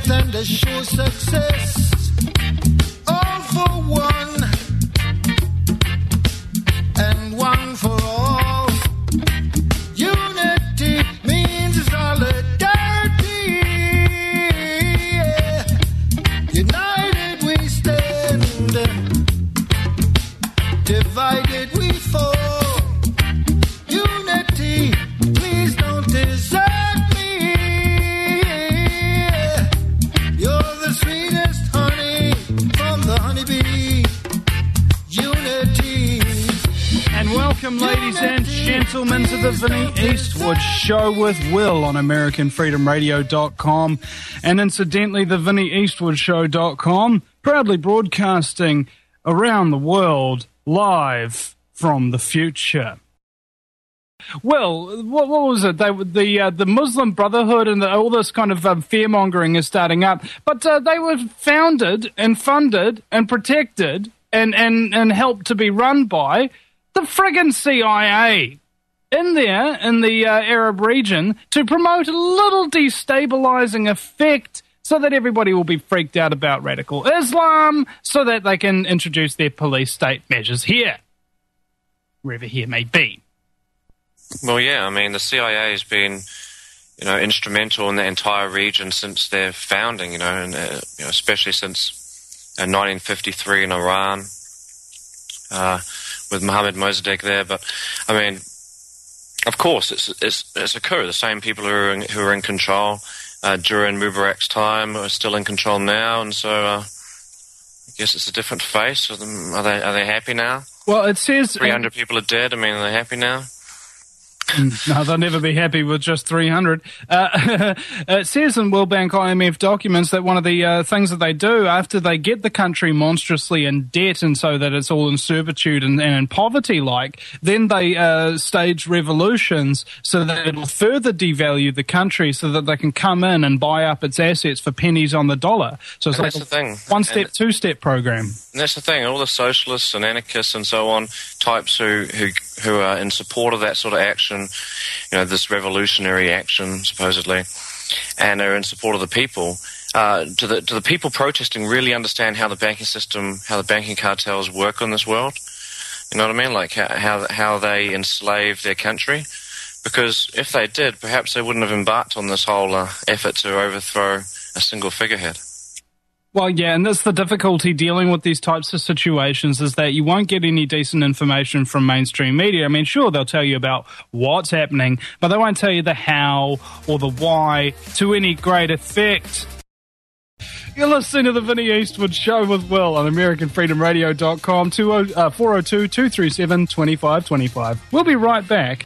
than to show success. All for one, and one for all. Unity means solidarity. United we stand, divided we fall. Unity, please don't desert me. You're the sweetest honey from the honeybee. Unity. And welcome, ladies and gentlemen, to the Vinnie Eastwood Show with Will on AmericanFreedomRadio.com and incidentally, the VinnieEastwoodShow.com, proudly broadcasting around the world live from the future. Well, what was it? The Muslim Brotherhood and all this kind of fear-mongering is starting up, but they were founded and funded and protected and helped to be run by the friggin' CIA in there in the Arab region to promote a little destabilizing effect so that everybody will be freaked out about radical Islam so that they can introduce their police state measures here, wherever here may be. Well, yeah, I mean, the CIA has been, instrumental in the entire region since their founding, and especially since 1953 in Iran, with Mohammad Mossadegh there. But I mean, of course, it's a coup. The same people who are in control during Mubarak's time are still in control now, and so I guess it's a different face. Are they happy now? Well, it says 300 people are dead. I mean, are they happy now? No, they'll never be happy with just 300. It says in World Bank IMF documents that one of the things that they do after they get the country monstrously in debt and so that it's all in servitude and in poverty-like, then they stage revolutions so that it'll further devalue the country so that they can come in and buy up its assets for pennies on the dollar. So it's like a one-step, two-step program. And that's the thing. All the socialists and anarchists and so on, types who are in support of that sort of action, this revolutionary action, supposedly, and are in support of the people, do the people protesting really understand how the banking system, how the banking cartels work on this world? You know what I mean? Like how they enslave their country? Because if they did, perhaps they wouldn't have embarked on this whole effort to overthrow a single figurehead. Well, yeah, and that's the difficulty dealing with these types of situations is that you won't get any decent information from mainstream media. I mean, sure, they'll tell you about what's happening, but they won't tell you the how or the why to any great effect. You're listening to the Vinnie Eastwood Show with Will on AmericanFreedomRadio.com, 402-237-2525. We'll be right back.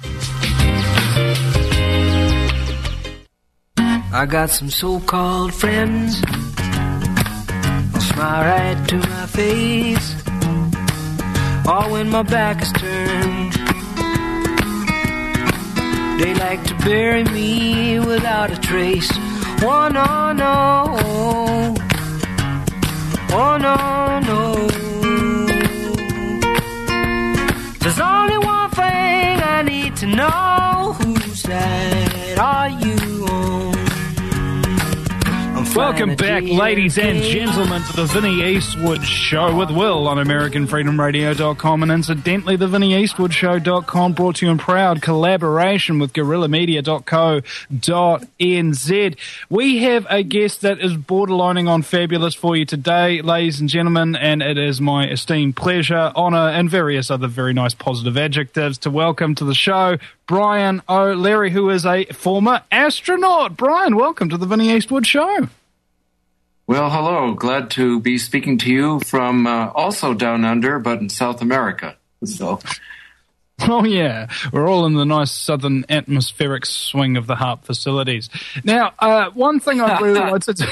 I got some so-called friends, smile right to my face, or when my back is turned, they like to bury me without a trace. Oh no, no, oh no, no. There's only one thing I need to know. Whose side are you on? Welcome back, ladies and gentlemen, to the Vinnie Eastwood Show with Will on AmericanFreedomRadio.com and incidentally, the VinnieEastwoodShow.com, brought to you in proud collaboration with GuerrillaMedia.co.nz. We have a guest that is borderlining on fabulous for you today, ladies and gentlemen, and it is my esteemed pleasure, honor, and various other very nice positive adjectives to welcome to the show Brian O'Leary, who is a former astronaut. Brian, welcome to the Vinnie Eastwood Show. Well, hello. Glad to be speaking to you from also down under, but in South America. So, oh yeah, we're all in the nice southern atmospheric swing of the HARP facilities. Now, one thing I really like to do,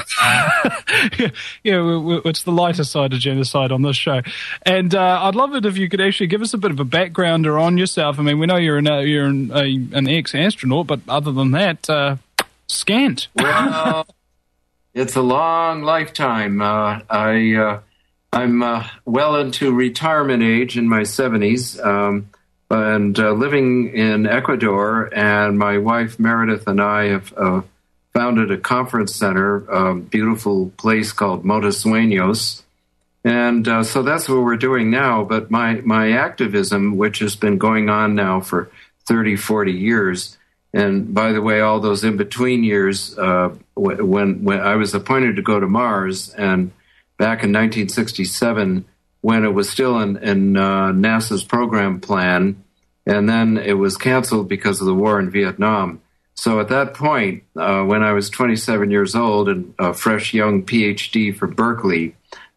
it's the lighter side of genocide on this show, and I'd love it if you could actually give us a bit of a backgrounder on yourself. I mean, we know you're an ex-astronaut, but other than that, scant. Well, it's a long lifetime. I'm well into retirement age in my 70s, and living in Ecuador, and my wife Meredith and I have founded a conference center, a beautiful place called Montasueños. And so that's what we're doing now. But my activism, which has been going on now for 30, 40 years, and by the way, all those in-between years, when I was appointed to go to Mars, and back in 1967, when it was still in NASA's program plan, and then it was canceled because of the war in Vietnam. So at that point, when I was 27 years old and a fresh young PhD from Berkeley,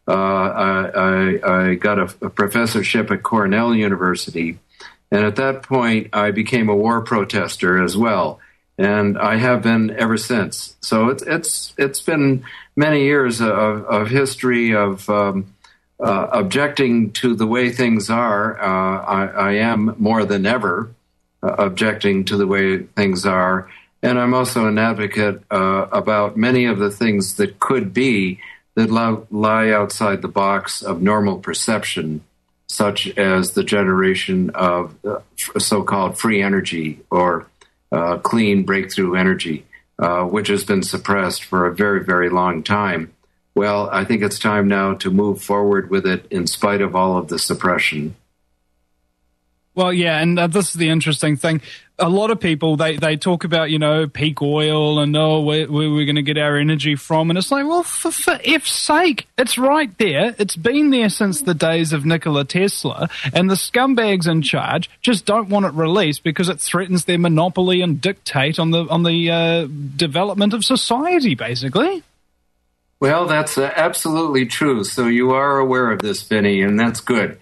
I got a professorship at Cornell University. And at that point, I became a war protester as well. And I have been ever since. So it's been many years of history of objecting to the way things are. I am more than ever objecting to the way things are. And I'm also an advocate about many of the things that could be that lie outside the box of normal perception, such as the generation of so-called free energy or clean breakthrough energy, which has been suppressed for a very, very long time. Well, I think it's time now to move forward with it in spite of all of the suppression. Well, yeah, and this is the interesting thing. A lot of people, they talk about, peak oil and, where we're going to get our energy from. And it's like, well, for F's sake, it's right there. It's been there since the days of Nikola Tesla. And the scumbags in charge just don't want it released because it threatens their monopoly and dictate on the development of society, basically. Well, that's absolutely true. So you are aware of this, Vinny, and that's good.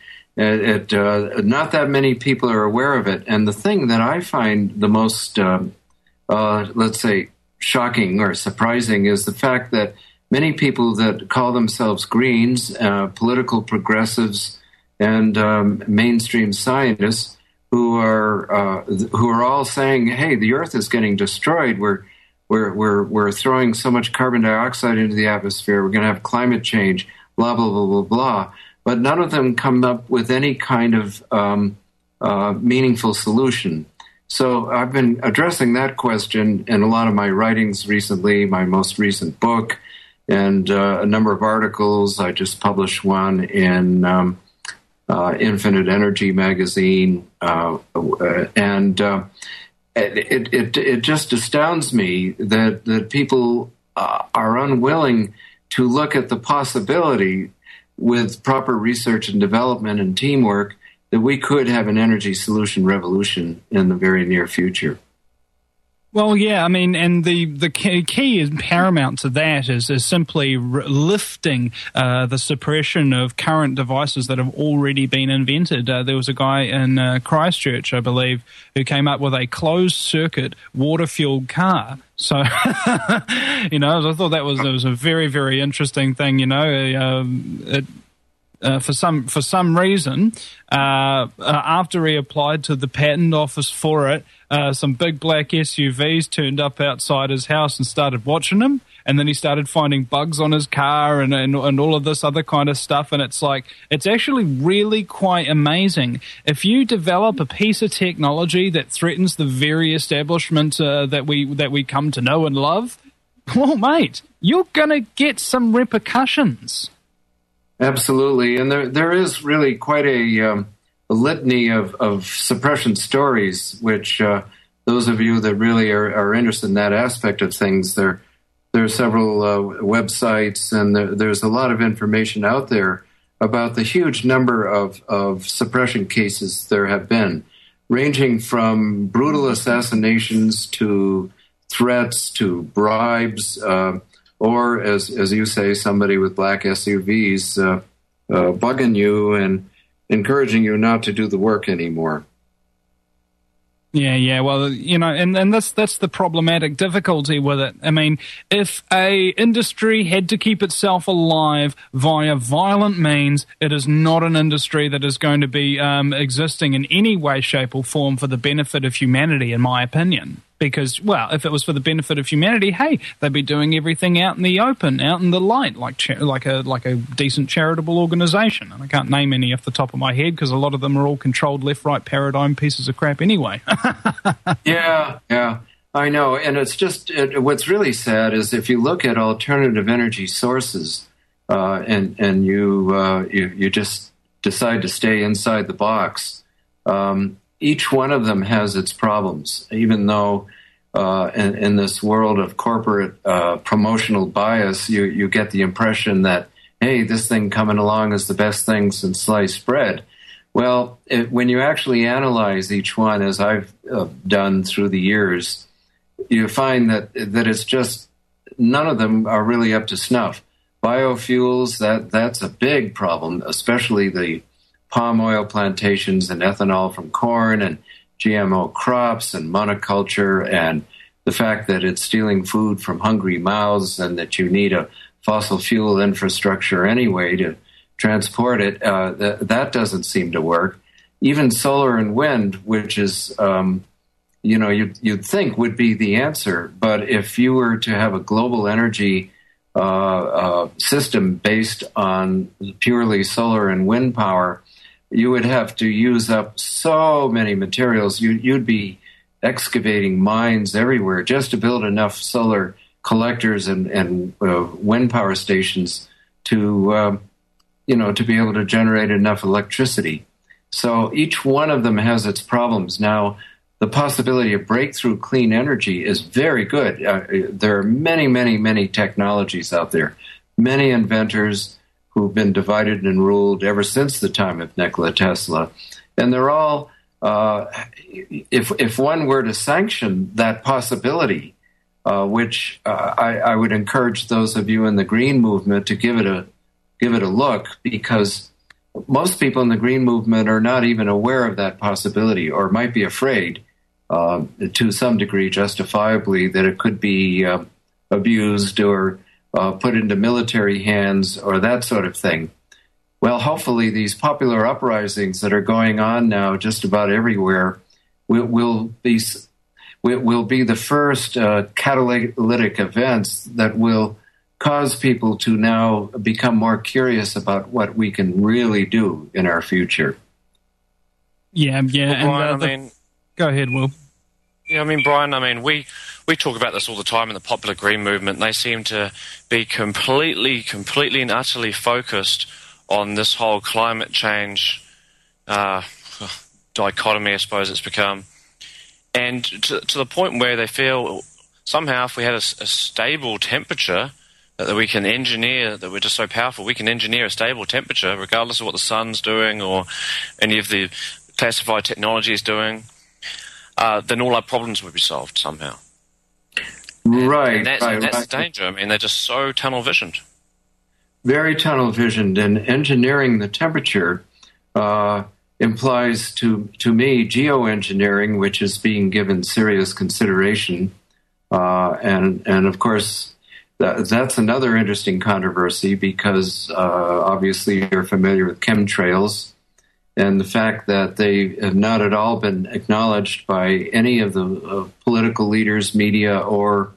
Not that many people are aware of it. And the thing that I find the most, let's say, shocking or surprising is the fact that many people that call themselves Greens, political progressives, and mainstream scientists who are all saying, "Hey, the Earth is getting destroyed. We're throwing so much carbon dioxide into the atmosphere. We're going to have climate change. Blah blah blah blah blah." But none of them come up with any kind of meaningful solution. So I've been addressing that question in a lot of my writings recently, my most recent book, and a number of articles. I just published one in Infinite Energy magazine, and it just astounds me that people are unwilling to look at the possibility, with proper research and development and teamwork, that we could have an energy solution revolution in the very near future. Well, yeah, I mean, and the key is paramount to that is simply lifting the suppression of current devices that have already been invented. There was a guy in Christchurch, I believe, who came up with a closed-circuit water-fueled car. So, I thought that was a very, very interesting thing. For some reason, after he applied to the patent office for it, some big black SUVs turned up outside his house and started watching him. And then he started finding bugs on his car and all of this other kind of stuff. And it's like, it's actually really quite amazing. If you develop a piece of technology that threatens the very establishment that we come to know and love, well, mate, you're going to get some repercussions. Absolutely. And there is really quite a litany of suppression stories, which those of you that really are interested in that aspect of things, there are several websites, and there's a lot of information out there about the huge number of suppression cases there have been, ranging from brutal assassinations to threats to bribes, or as you say, somebody with black SUVs bugging you and encouraging you not to do the work anymore. Yeah. Well, and that's the problematic difficulty with it. I mean, if a industry had to keep itself alive via violent means, it is not an industry that is going to be existing in any way, shape, or form for the benefit of humanity, in my opinion. Because, well, if it was for the benefit of humanity, hey, they'd be doing everything out in the open, out in the light, like a decent charitable organization. And I can't name any off the top of my head because a lot of them are all controlled left-right paradigm pieces of crap anyway. Yeah. I know, and it's just what's really sad is if you look at alternative energy sources, and you just decide to stay inside the box. Each one of them has its problems, even though in this world of corporate promotional bias, you get the impression that, hey, this thing coming along is the best thing since sliced bread. Well, when you actually analyze each one, as I've done through the years, you find that it's just none of them are really up to snuff. Biofuels, that's a big problem, especially the palm oil plantations and ethanol from corn and GMO crops and monoculture, and the fact that it's stealing food from hungry mouths and that you need a fossil fuel infrastructure anyway to transport it, that doesn't seem to work. Even solar and wind, which is, you'd think would be the answer, but if you were to have a global energy system based on purely solar and wind power, you would have to use up so many materials. You'd be excavating mines everywhere just to build enough solar collectors and wind power stations to be able to generate enough electricity. So each one of them has its problems. Now, the possibility of breakthrough clean energy is very good. There are many, many, many technologies out there, many inventors who've been divided and ruled ever since the time of Nikola Tesla. And they're all, if one were to sanction that possibility, which I would encourage those of you in the Green Movement to give it a look, because most people in the Green Movement are not even aware of that possibility, or might be afraid, to some degree justifiably, that it could be abused or put into military hands or that sort of thing. Well, hopefully these popular uprisings that are going on now just about everywhere will be the first catalytic events that will cause people to now become more curious about what we can really do in our future. Yeah. Well, Brian, go ahead, Will. Yeah, Brian, we talk about this all the time in the popular Green Movement. They seem to be completely and utterly focused on this whole climate change dichotomy, I suppose it's become. And to the point where they feel somehow if we had a stable temperature that we can engineer, that we're just so powerful, we can engineer a stable temperature regardless of what the sun's doing or any of the classified technology is doing, then all our problems would be solved somehow. Right. And that's the danger. They're just so tunnel visioned. Very tunnel visioned, and engineering the temperature implies to me geoengineering, which is being given serious consideration, and of course that's another interesting controversy because obviously you're familiar with chemtrails and the fact that they have not at all been acknowledged by any of the political leaders, media, or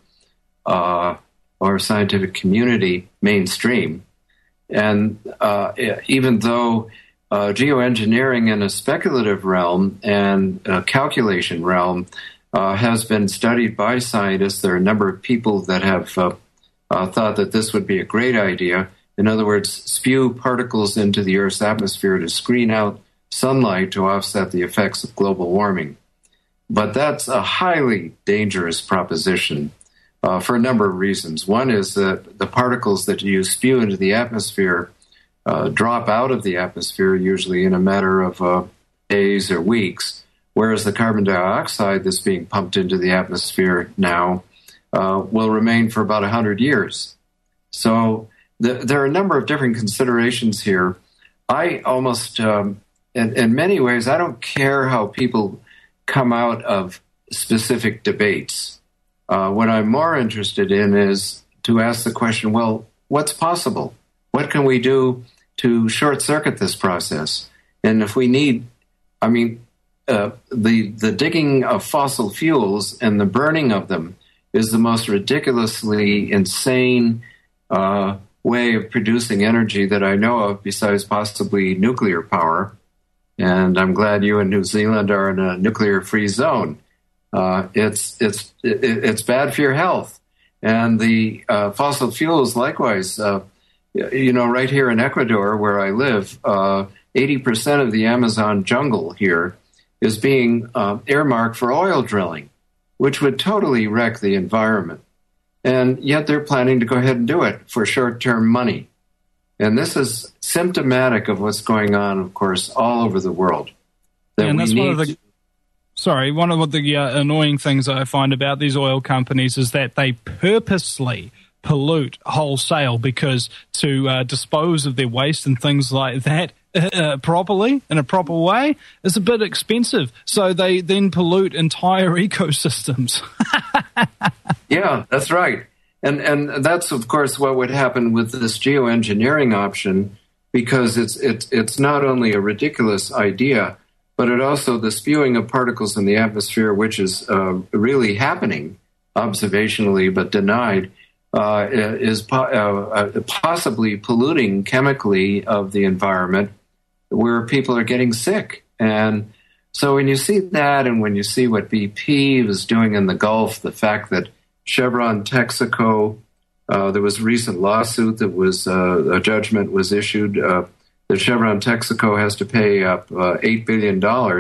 scientific community mainstream. And even though geoengineering in a speculative realm and calculation realm has been studied by scientists, there are a number of people that have thought that this would be a great idea. In other words, spew particles into the Earth's atmosphere to screen out sunlight to offset the effects of global warming. But that's a highly dangerous proposition for a number of reasons. One is that the particles that you spew into the atmosphere drop out of the atmosphere usually in a matter of days or weeks, whereas the carbon dioxide that's being pumped into the atmosphere now will remain for about 100 years. So there are a number of different considerations here. I almost, in many ways, I don't care how people come out of specific debates. What I'm more interested in is to ask the question, well, what's possible? What can we do to short-circuit this process? And if we need, the digging of fossil fuels and the burning of them is the most ridiculously insane way of producing energy that I know of, besides possibly nuclear power. And I'm glad you in New Zealand are in a nuclear-free zone. It's bad for your health. And the fossil fuels, likewise, right here in Ecuador, where I live, 80% of the Amazon jungle here is being earmarked for oil drilling, which would totally wreck the environment. And yet they're planning to go ahead and do it for short-term money. And this is symptomatic of what's going on, of course, all over the world. And that's one of the annoying things I find about these oil companies is that they purposely pollute wholesale because to dispose of their waste and things like that properly, in a proper way, is a bit expensive. So they then pollute entire ecosystems. Yeah, that's right. And that's, of course, what would happen with this geoengineering option, because it's not only a ridiculous idea, but it also, the spewing of particles in the atmosphere, which is really happening observationally but denied, is possibly polluting chemically of the environment where people are getting sick. And so when you see that, and when you see what BP was doing in the Gulf, the fact that Chevron Texaco, there was a recent lawsuit that was, a judgment was issued, that Chevron Texaco has to pay up $8 billion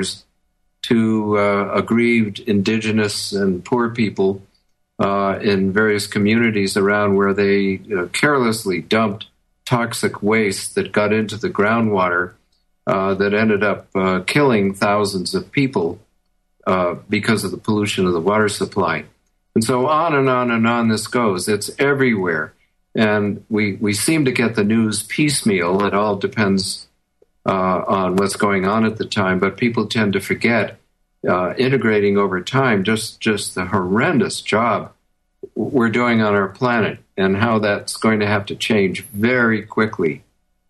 to aggrieved indigenous and poor people in various communities around where they carelessly dumped toxic waste that got into the groundwater that ended up killing thousands of people because of the pollution of the water supply. And so on and on and on this goes. It's everywhere. And we seem to get the news piecemeal. It all depends on what's going on at the time. But people tend to forget, integrating over time, just the horrendous job we're doing on our planet and how that's going to have to change very quickly.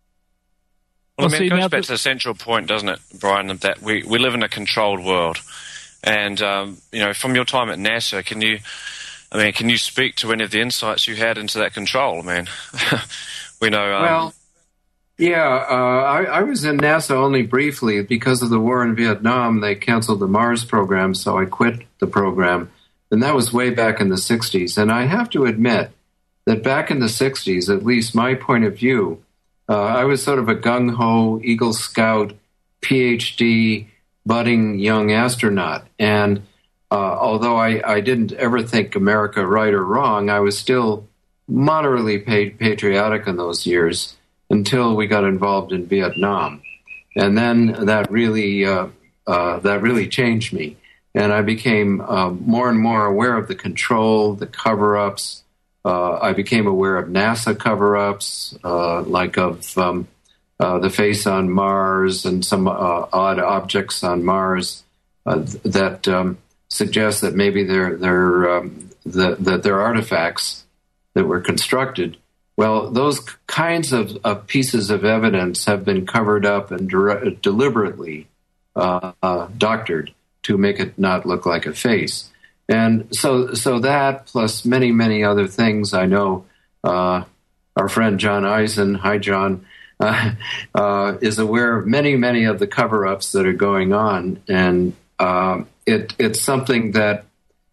Well, it goes back to the central point, doesn't it, Brian, that we live in a controlled world. And, from your time at NASA, can you speak to any of the insights you had into that control, man? We know... I was in NASA only briefly. Because of the war in Vietnam, they canceled the Mars program, so I quit the program. And that was way back in the 60s. And I have to admit that back in the 60s, at least my point of view, I was sort of a gung-ho Eagle Scout, PhD, budding young astronaut. And although I didn't ever think America right or wrong, I was still moderately patriotic in those years until we got involved in Vietnam. And then that really changed me. And I became more and more aware of the control, the cover-ups. I became aware of NASA cover-ups, like of the face on Mars and some odd objects on Mars that suggest that maybe they're artifacts that were constructed. Well, those kinds of pieces of evidence have been covered up and deliberately doctored to make it not look like a face. And so that, plus many, many other things, I know our friend John Eisen, hi John, is aware of many, many of the cover-ups that are going on. And it's something that's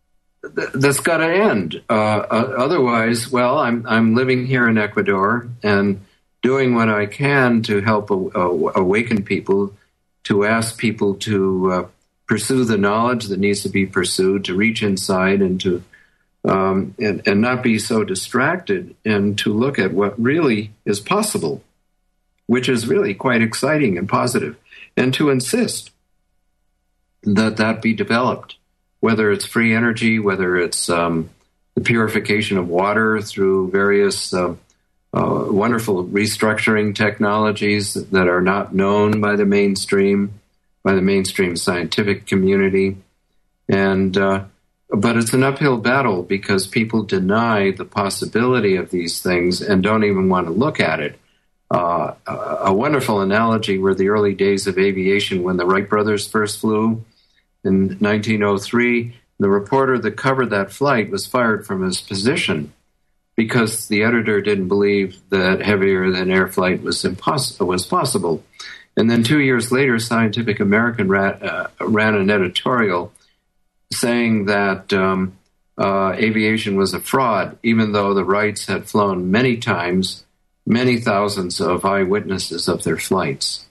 got to end. Otherwise, well, I'm living here in Ecuador and doing what I can to help awaken people, to ask people to pursue the knowledge that needs to be pursued, to reach inside and to and not be so distracted, and to look at what really is possible, which is really quite exciting and positive, and to insist that be developed, whether it's free energy, whether it's the purification of water through various wonderful restructuring technologies that are not known by the mainstream scientific community. And but it's an uphill battle because people deny the possibility of these things and don't even want to look at it. A wonderful analogy were the early days of aviation when the Wright brothers first flew in 1903. The reporter that covered that flight was fired from his position because the editor didn't believe that heavier than air flight was possible. And then 2 years later, Scientific American ran an editorial saying that aviation was a fraud, even though the Wrights had flown many times, many thousands of eyewitnesses of their flights.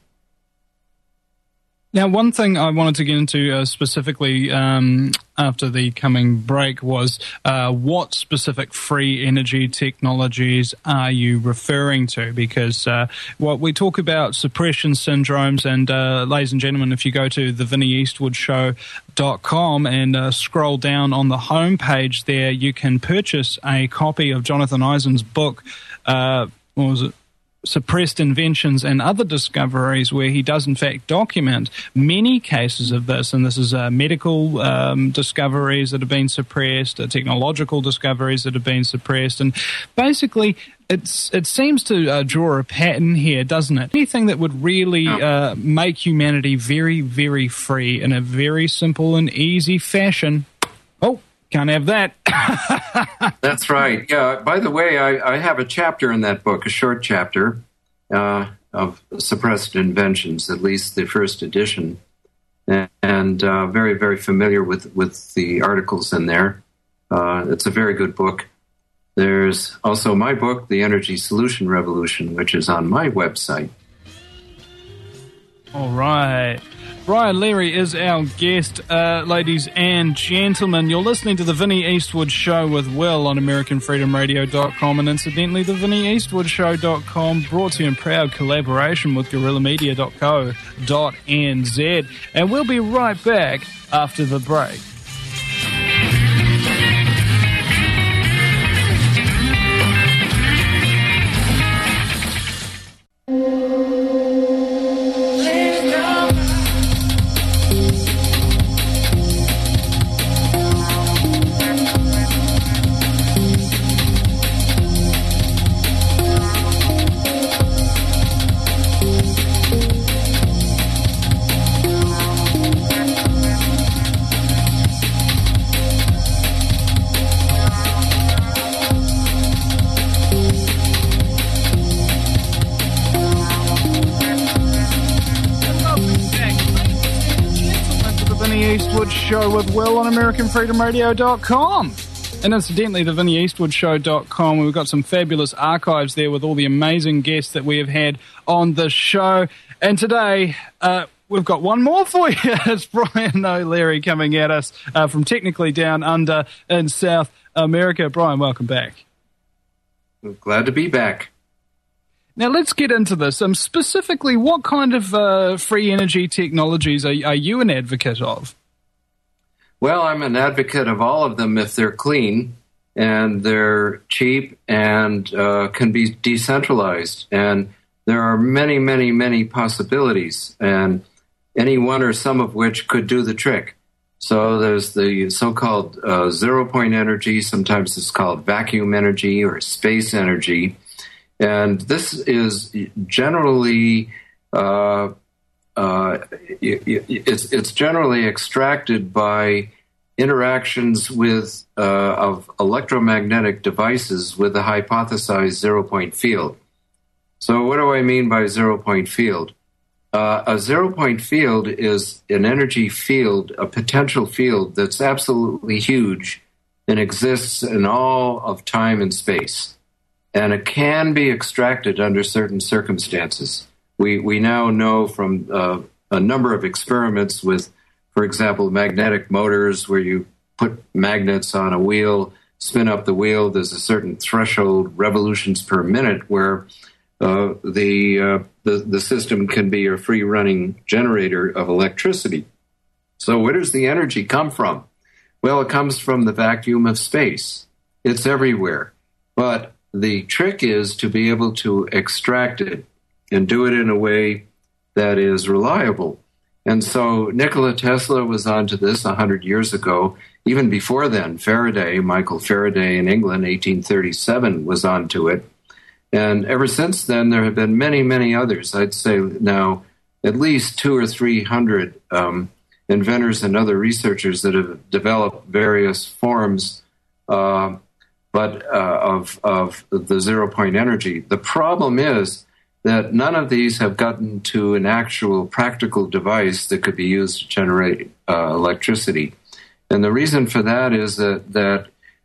Now, one thing I wanted to get into specifically after the coming break was what specific free energy technologies are you referring to? Because what we talk about suppression syndromes, and ladies and gentlemen, if you go to the VinnieEastwoodShow.com and scroll down on the homepage there, you can purchase a copy of Jonathan Eisen's book, what was it? Suppressed Inventions and Other Discoveries, where he does in fact document many cases of this, and this is medical discoveries that have been suppressed, technological discoveries that have been suppressed, and basically it seems to draw a pattern here, doesn't it? Anything that would really make humanity very, very free in a very simple and easy fashion. Oh, can't have that. That's right. Yeah. By the way, I have a chapter in that book, a short chapter of Suppressed Inventions, at least the first edition, and very, very familiar with the articles in there. It's a very good book. There's also my book, The Energy Solution Revolution, which is on my website. All right. Brian Leary is our guest, ladies and gentlemen. You're listening to the Vinnie Eastwood Show with Will on AmericanFreedomRadio.com, and incidentally, the VinnieEastwoodShow.com, brought to you in proud collaboration with GuerrillaMedia.co.nz. And we'll be right back after the break. Show with Will on AmericanFreedomRadio.com. And incidentally, the VinnieEastwoodShow.com, we've got some fabulous archives there with all the amazing guests that we have had on the show. And today, we've got one more for you. It's Brian O'Leary coming at us from technically down under in South America. Brian, welcome back. Glad to be back. Now, let's get into this. Specifically, what kind of free energy technologies are you an advocate of? Well, I'm an advocate of all of them if they're clean and they're cheap and can be decentralized. And there are many, many, many possibilities, and any one or some of which could do the trick. So there's the so-called zero-point energy. Sometimes it's called vacuum energy or space energy. And this is generally it's generally extracted by interactions with of electromagnetic devices with a hypothesized zero-point field. So what do I mean by zero-point field? A zero-point field is an energy field, a potential field that's absolutely huge and exists in all of time and space. And it can be extracted under certain circumstances. We now know from a number of experiments with, for example, magnetic motors, where you put magnets on a wheel, spin up the wheel. There's a certain threshold, revolutions per minute, where the system can be a free-running generator of electricity. So where does the energy come from? Well, it comes from the vacuum of space. It's everywhere. But the trick is to be able to extract it and do it in a way that is reliable. And so Nikola Tesla was onto this 100 years ago. Even before then, Michael Faraday in England, 1837, was onto it. And ever since then, there have been many, many others. I'd say now at least 200 or 300 inventors and other researchers that have developed various forms of the zero-point energy. The problem is that none of these have gotten to an actual practical device that could be used to generate electricity. And the reason for that is that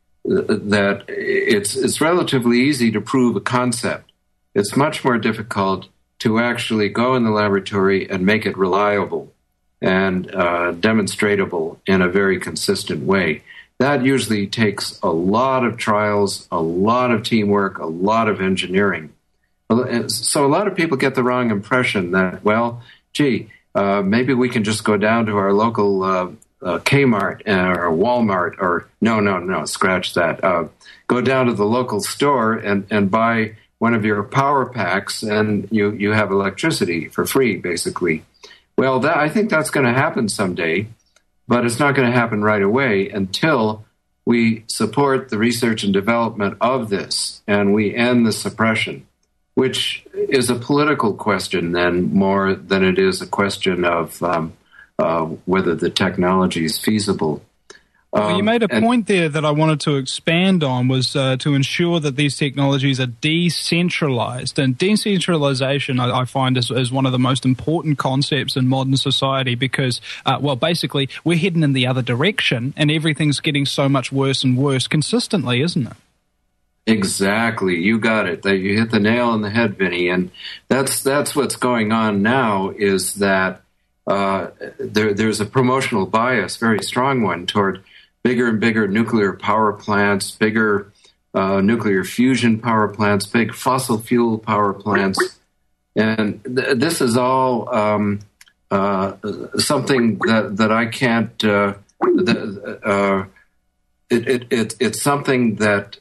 it's relatively easy to prove a concept. It's much more difficult to actually go in the laboratory and make it reliable and demonstratable in a very consistent way. That usually takes a lot of trials, a lot of teamwork, a lot of engineering. So a lot of people get the wrong impression that, well, maybe we can just go down to our local Kmart or Walmart, or no, scratch that. Go down to the local store and buy one of your power packs, and you have electricity for free, basically. Well, I think that's going to happen someday, but it's not going to happen right away until we support the research and development of this, and we end the suppression, which is a political question then more than it is a question of whether the technology is feasible. Well, you made a point there that I wanted to expand on, was to ensure that these technologies are decentralized. And decentralization, I find, is one of the most important concepts in modern society because, basically, we're heading in the other direction and everything's getting so much worse and worse consistently, isn't it? Exactly. You got it. You hit the nail on the head, Vinny. And that's what's going on now, is that there's a promotional bias, very strong one, toward bigger and bigger nuclear power plants, bigger nuclear fusion power plants, big fossil fuel power plants. And this is all something that I can't... it's something that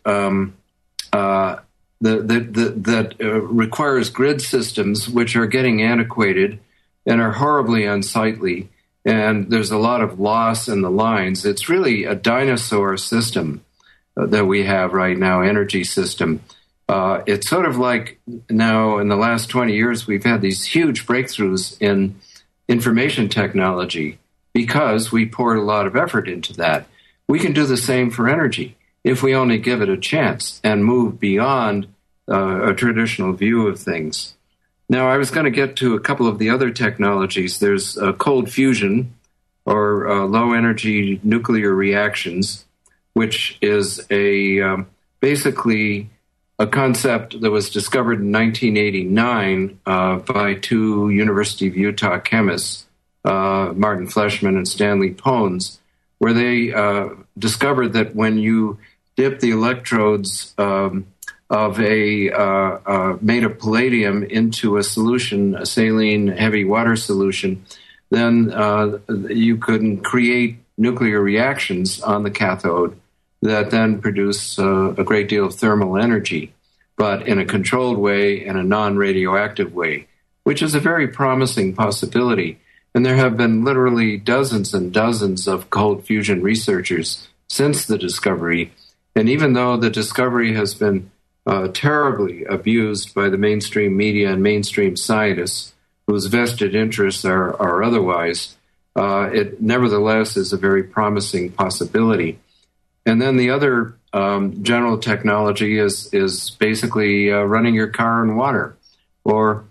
requires grid systems which are getting antiquated and are horribly unsightly. And there's a lot of loss in the lines. It's really a dinosaur system that we have right now, energy system. It's sort of like now in the last 20 years, we've had these huge breakthroughs in information technology because we poured a lot of effort into that. We can do the same for energy if we only give it a chance and move beyond a traditional view of things. Now, I was going to get to a couple of the other technologies. There's cold fusion, or low-energy nuclear reactions, which is basically a concept that was discovered in 1989 by two University of Utah chemists, Martin Fleischmann and Stanley Pons, where they discovered that when you dip the electrodes of made of palladium into a solution, a saline heavy water solution, then you can create nuclear reactions on the cathode that then produce a great deal of thermal energy, but in a controlled way and a non-radioactive way, which is a very promising possibility. And there have been literally dozens and dozens of cold fusion researchers since the discovery. And even though the discovery has been terribly abused by the mainstream media and mainstream scientists, whose vested interests are otherwise, it nevertheless is a very promising possibility. And then the other general technology is basically running your car in water, or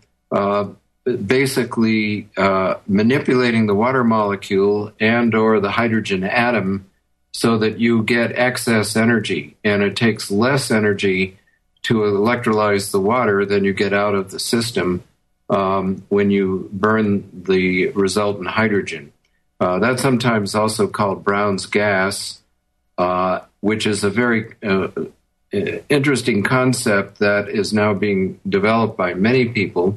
basically manipulating the water molecule and or the hydrogen atom so that you get excess energy, and it takes less energy to electrolyze the water than you get out of the system when you burn the resultant hydrogen. That's sometimes also called Brown's gas, which is a very interesting concept that is now being developed by many people.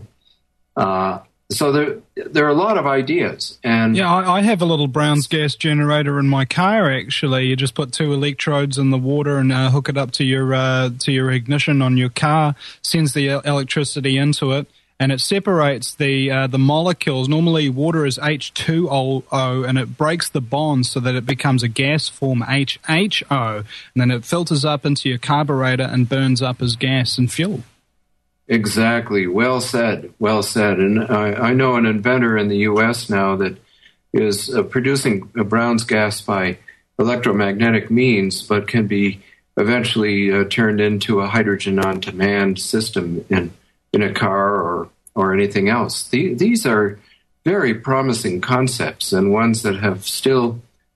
So there are a lot of ideas. And yeah, I have a little Brown's gas generator in my car, actually. You just put two electrodes in the water and hook it up to your ignition on your car, sends the electricity into it, and it separates the molecules. Normally, water is H2O, and it breaks the bonds so that it becomes a gas form, HHO, and then it filters up into your carburetor and burns up as gas and fuel. Exactly. Well said. Well said. And I know an inventor in the U.S. now that is producing a Brown's gas by electromagnetic means, but can be eventually turned into a hydrogen on-demand system in a car or anything else. These are very promising concepts, and ones that have still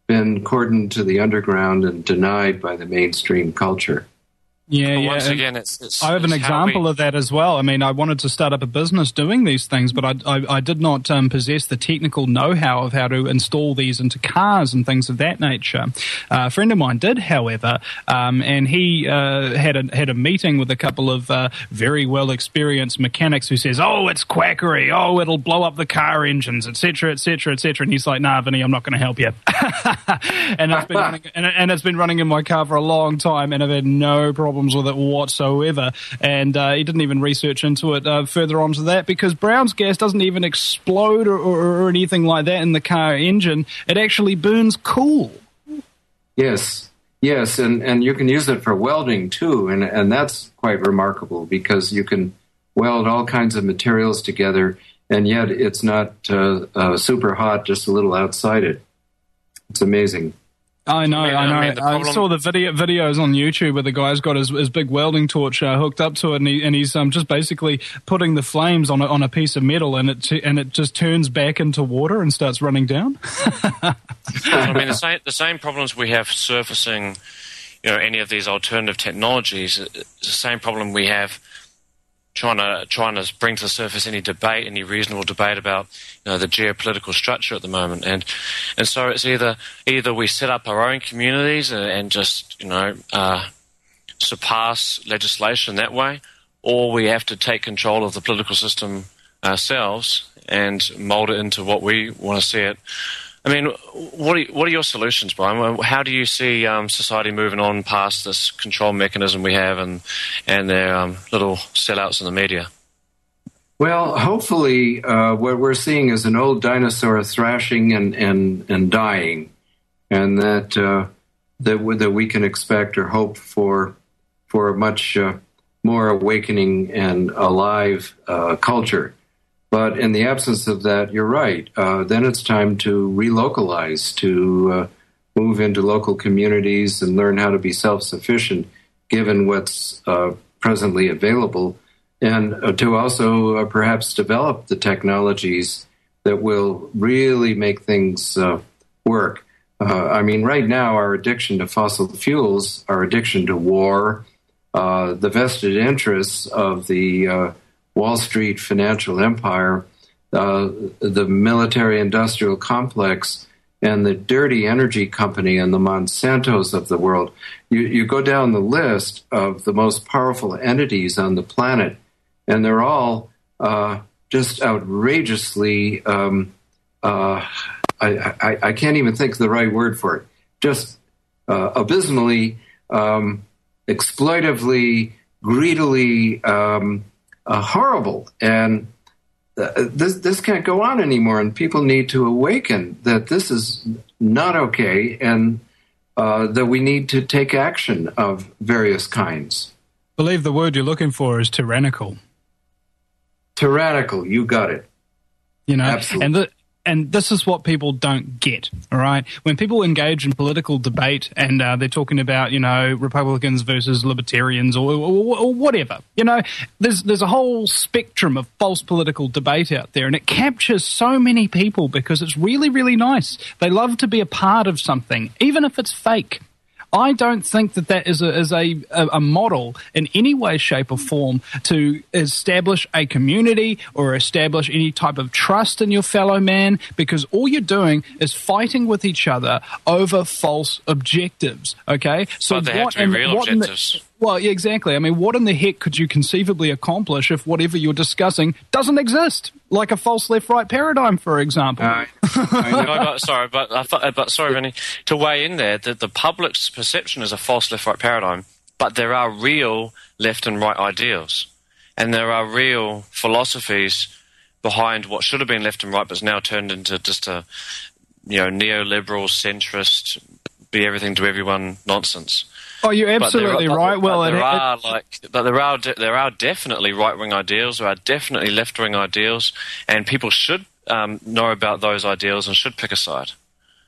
been cordoned to the underground and denied by the mainstream culture. Yeah, But yeah. once and again, it's I have an it's how example we- of that as well. I mean, I wanted to start up a business doing these things, but I did not possess the technical know-how of how to install these into cars and things of that nature. A friend of mine did, however, and he had a meeting with a couple of very well-experienced mechanics who says, "Oh, it's quackery. Oh, it'll blow up the car engines, etc., etc., etc." And he's like, "Nah, Vinny, I'm not going to help you." And it's been running, and it's been running in my car for a long time, and I've had no problems with it whatsoever. And he didn't even research into it further on to that, because Brown's gas doesn't even explode or anything like that in the car engine. It actually burns cool. Yes, and you can use it for welding too, and that's quite remarkable because you can weld all kinds of materials together, and yet it's not super hot, just a little outside it. It's amazing. I know. I mean, the I problem- saw the videos on YouTube where the guy's got his big welding torch hooked up to it, and he's just basically putting the flames on a piece of metal, and it just turns back into water and starts running down. I mean, the same problems we have surfacing, any of these alternative technologies. It's the same problem we have trying to bring to the surface any reasonable debate about the geopolitical structure at the moment, and so it's either we set up our own communities and just surpass legislation that way, or we have to take control of the political system ourselves and mold it into what we want to see it. I mean, what are your solutions, Brian? How do you see society moving on past this control mechanism we have and their little sellouts in the media? Well, hopefully, what we're seeing is an old dinosaur thrashing and dying, and that we can expect or hope for a much more awakening and alive culture. But in the absence of that, you're right. Then it's time to relocalize, to move into local communities and learn how to be self-sufficient, given what's presently available, and to also perhaps develop the technologies that will really make things work. I mean, right now, our addiction to fossil fuels, our addiction to war, the vested interests of the Wall Street financial empire, the military-industrial complex, and the dirty energy company and the Monsantos of the world. You go down the list of the most powerful entities on the planet, and they're all just outrageously, I can't even think of the right word for it, just abysmally, exploitively, greedily horrible. And this can't go on anymore, and people need to awaken that this is not okay, and that we need to take action of various kinds. I believe the word you're looking for is tyrannical. Tyrannical, you got it. Absolutely. And this is what people don't get, all right? When people engage in political debate and they're talking about, Republicans versus libertarians or whatever, there's a whole spectrum of false political debate out there, and it captures so many people because it's really, really nice. They love to be a part of something, even if it's fake. I don't think that is a model in any way, shape, or form to establish a community or establish any type of trust in your fellow man, because all you're doing is fighting with each other over false objectives, okay? So but they have to be real objectives. Well, yeah, exactly. I mean, what in the heck could you conceivably accomplish if whatever you're discussing doesn't exist? Like a false left-right paradigm, for example. Sorry, Vinny, to weigh in there, that the public's perception is a false left-right paradigm, but there are real left and right ideals, and there are real philosophies behind what should have been left and right, but is now turned into just a neoliberal, centrist, be everything to everyone nonsense. Oh, you're absolutely right. There are definitely right-wing ideals. There are definitely left-wing ideals, and people should know about those ideals and should pick a side.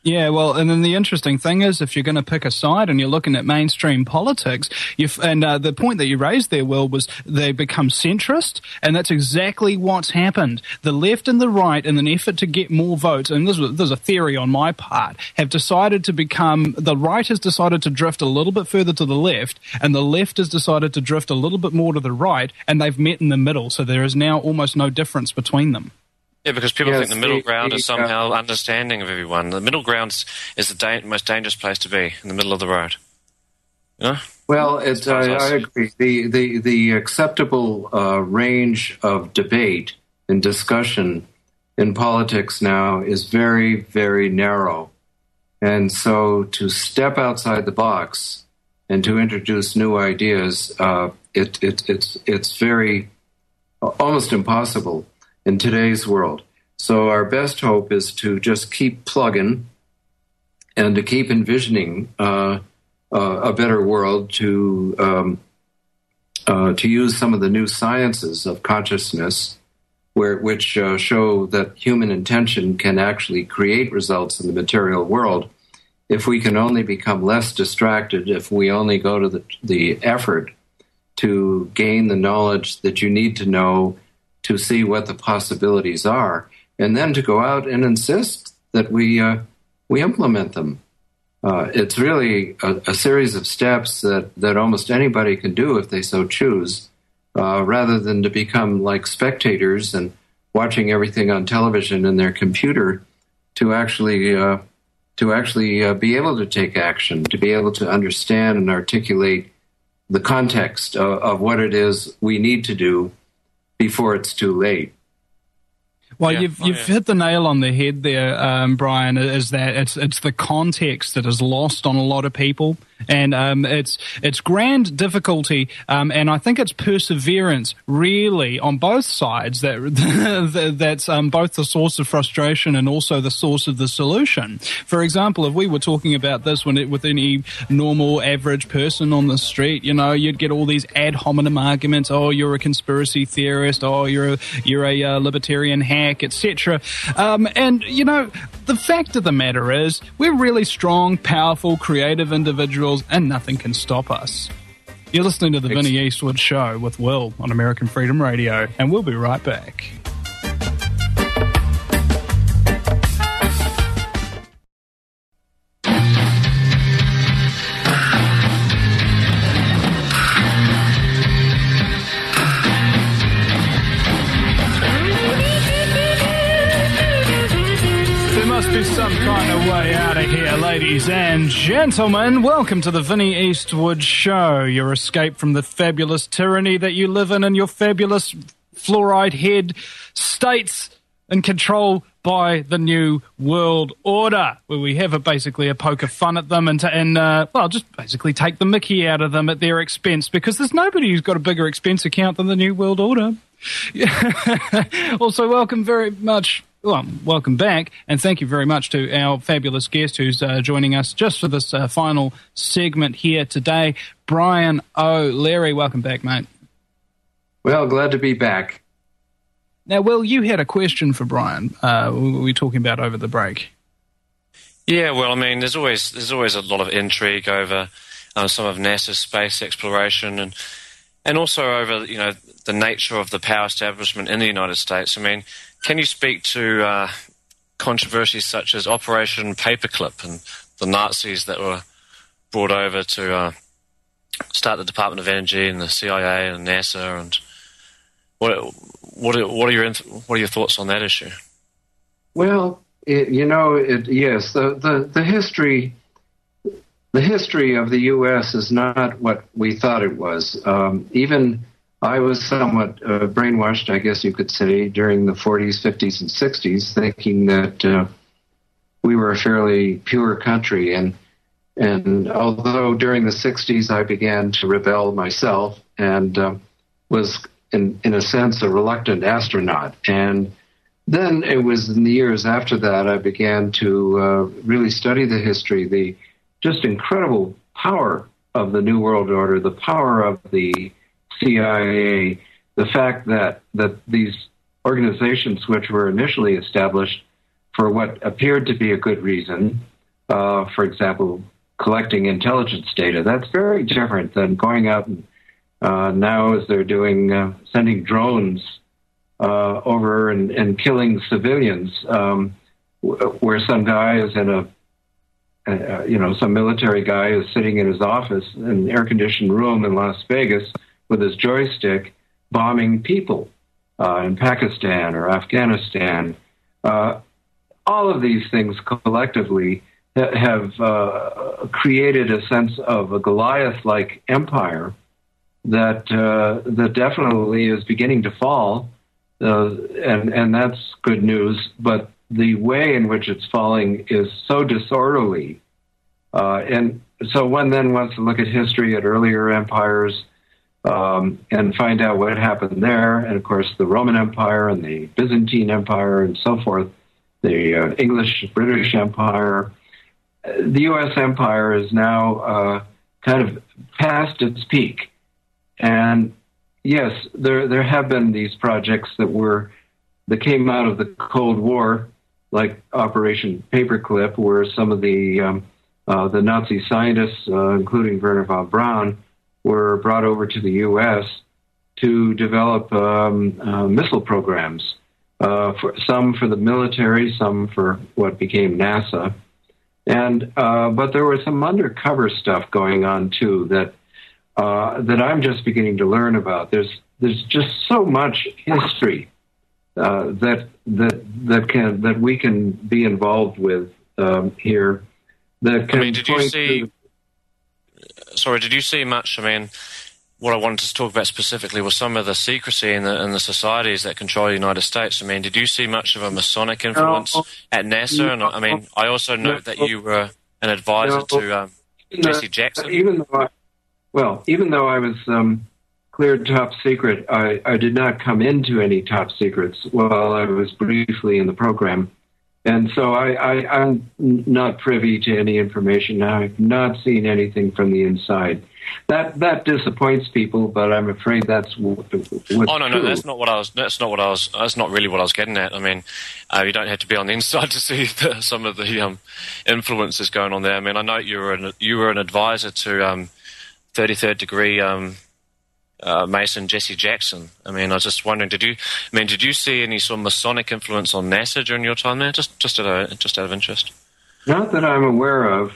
Yeah, well, and then the interesting thing is, if you're going to pick a side and you're looking at mainstream politics, the point that you raised there, Will, was they become centrist, and that's exactly what's happened. The left and the right, in an effort to get more votes, and there's a theory on my part, have decided to become, the right has decided to drift a little bit further to the left, and the left has decided to drift a little bit more to the right, and they've met in the middle, so there is now almost no difference between them. Yeah, because people think the middle ground is somehow understanding of everyone. The middle ground is the most dangerous place to be, in the middle of the road. You know? Well, I agree. The acceptable range of debate and discussion in politics now is very, very narrow. And so to step outside the box and to introduce new ideas, it's very almost impossible in today's world. So our best hope is to just keep plugging and to keep envisioning a better world, to use some of the new sciences of consciousness, which show that human intention can actually create results in the material world. If we can only become less distracted, if we only go to the effort to gain the knowledge that you need to know to see what the possibilities are, and then to go out and insist that we implement them. It's really a series of steps that almost anybody can do if they so choose, rather than to become like spectators and watching everything on television and their computer, to actually be able to take action, to be able to understand and articulate the context of what it is we need to do before it's too late. Well, you've hit the nail on the head there, Brian, is that it's the context that is lost on a lot of people. And it's grand difficulty, and I think it's perseverance, really, on both sides that's both the source of frustration and also the source of the solution. For example, if we were talking about this with any normal average person on the street, you'd get all these ad hominem arguments. Oh, you're a conspiracy theorist. Oh, you're a libertarian hack, etc. And the fact of the matter is, we're really strong, powerful, creative individuals, and nothing can stop us. You're listening to the Vinnie Eastwood Show with Will on American Freedom Radio, and we'll be right back. Some kind of way out of here, ladies and gentlemen. Welcome to the Vinnie Eastwood Show, your escape from the fabulous tyranny that you live in your fabulous fluoride head states in control by the New World Order, where we have basically a poke of fun at them and just basically take the mickey out of them at their expense, because there's nobody who's got a bigger expense account than the New World Order. Also, welcome back, and thank you very much to our fabulous guest who's joining us just for this final segment here today, Brian O'Leary. Welcome back, mate. Well, glad to be back. Now, Will, you had a question for Brian. We were talking about over the break. Yeah, well, I mean, there's always a lot of intrigue over some of NASA's space exploration and also over the nature of the power establishment in the United States. I mean, can you speak to controversies such as Operation Paperclip and the Nazis that were brought over to start the Department of Energy and the CIA and NASA, and what are your thoughts on that issue? Well, yes, the history of the U.S. is not what we thought it was. Even I was somewhat brainwashed, I guess you could say, during the 40s, 50s, and 60s, thinking that we were a fairly pure country. And although during the 60s I began to rebel myself and was, in a sense, a reluctant astronaut. And then it was in the years after that I began to really study the history, the just incredible power of the New World Order, the power of the CIA, the fact that these organizations, which were initially established for what appeared to be a good reason, for example, collecting intelligence data. That's very different than going out and now, as they're doing, sending drones over and killing civilians, where some guy is in some military guy is sitting in his office in an air-conditioned room in Las Vegas with his joystick bombing people in Pakistan or Afghanistan. All of these things collectively have created a sense of a Goliath-like empire that definitely is beginning to fall, and that's good news. But the way in which it's falling is so disorderly, and so one then wants to look at history at earlier empires and find out what happened there. And of course, the Roman Empire and the Byzantine Empire and so forth, the English British Empire. The U.S. empire is now kind of past its peak. And yes, there have been these projects that came out of the Cold War, like Operation Paperclip, where some of the Nazi scientists, including Wernher von Braun, were brought over to the U.S. to develop missile programs. Some for the military, some for what became NASA, but there was some undercover stuff going on too that I'm just beginning to learn about. There's just so much history that we can be involved with here. That can did you see much? I mean, what I wanted to talk about specifically was some of the secrecy in the societies that control the United States. I mean, did you see much of a Masonic influence at NASA? And I mean, I also note that you were an advisor to Jesse Jackson. Even though I was cleared top secret, I did not come into any top secrets while I was briefly in the program. And so I'm not privy to any information. I've not seen anything from the inside. That disappoints people, but I'm afraid that's what's true. That's not really what I was getting at. I mean, you don't have to be on the inside to see some of the influences going on there. I mean, I know you were an advisor to 33rd degree Mason Jesse Jackson. I mean, I was just wondering, did you see any sort of Masonic influence on NASA during your time there? Just out of interest. Not that I'm aware of.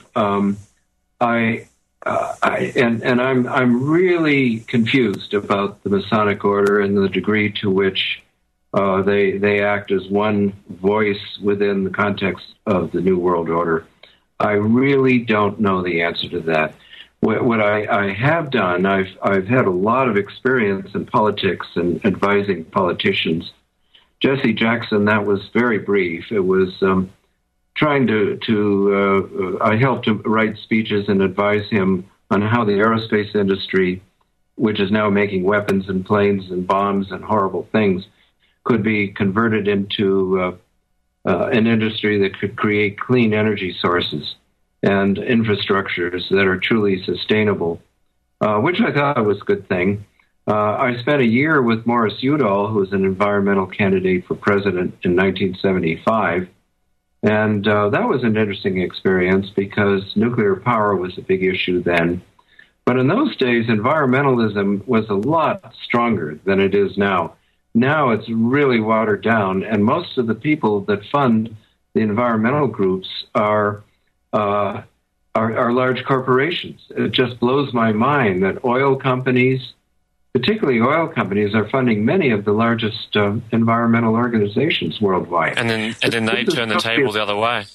I'm really confused about the Masonic Order and the degree to which they act as one voice within the context of the New World Order. I really don't know the answer to that. What I have done, I've had a lot of experience in politics and advising politicians. Jesse Jackson, that was very brief. It was trying I helped him write speeches and advise him on how the aerospace industry, which is now making weapons and planes and bombs and horrible things, could be converted into an industry that could create clean energy sources and infrastructures that are truly sustainable, which I thought was a good thing. I spent a year with Morris Udall, who was an environmental candidate for president in 1975, and that was an interesting experience because nuclear power was a big issue then. But in those days, environmentalism was a lot stronger than it is now. Now it's really watered down, and most of the people that fund the environmental groups are large corporations. It just blows my mind that oil companies, particularly oil companies, are funding many of the largest environmental organizations worldwide. And then they turn the table the other way.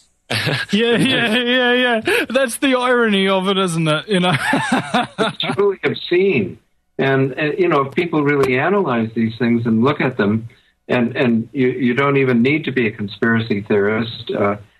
Yeah. That's the irony of it, isn't it? You know, it's truly obscene. And if people really analyze these things and look at them, and you don't even need to be a conspiracy theorist.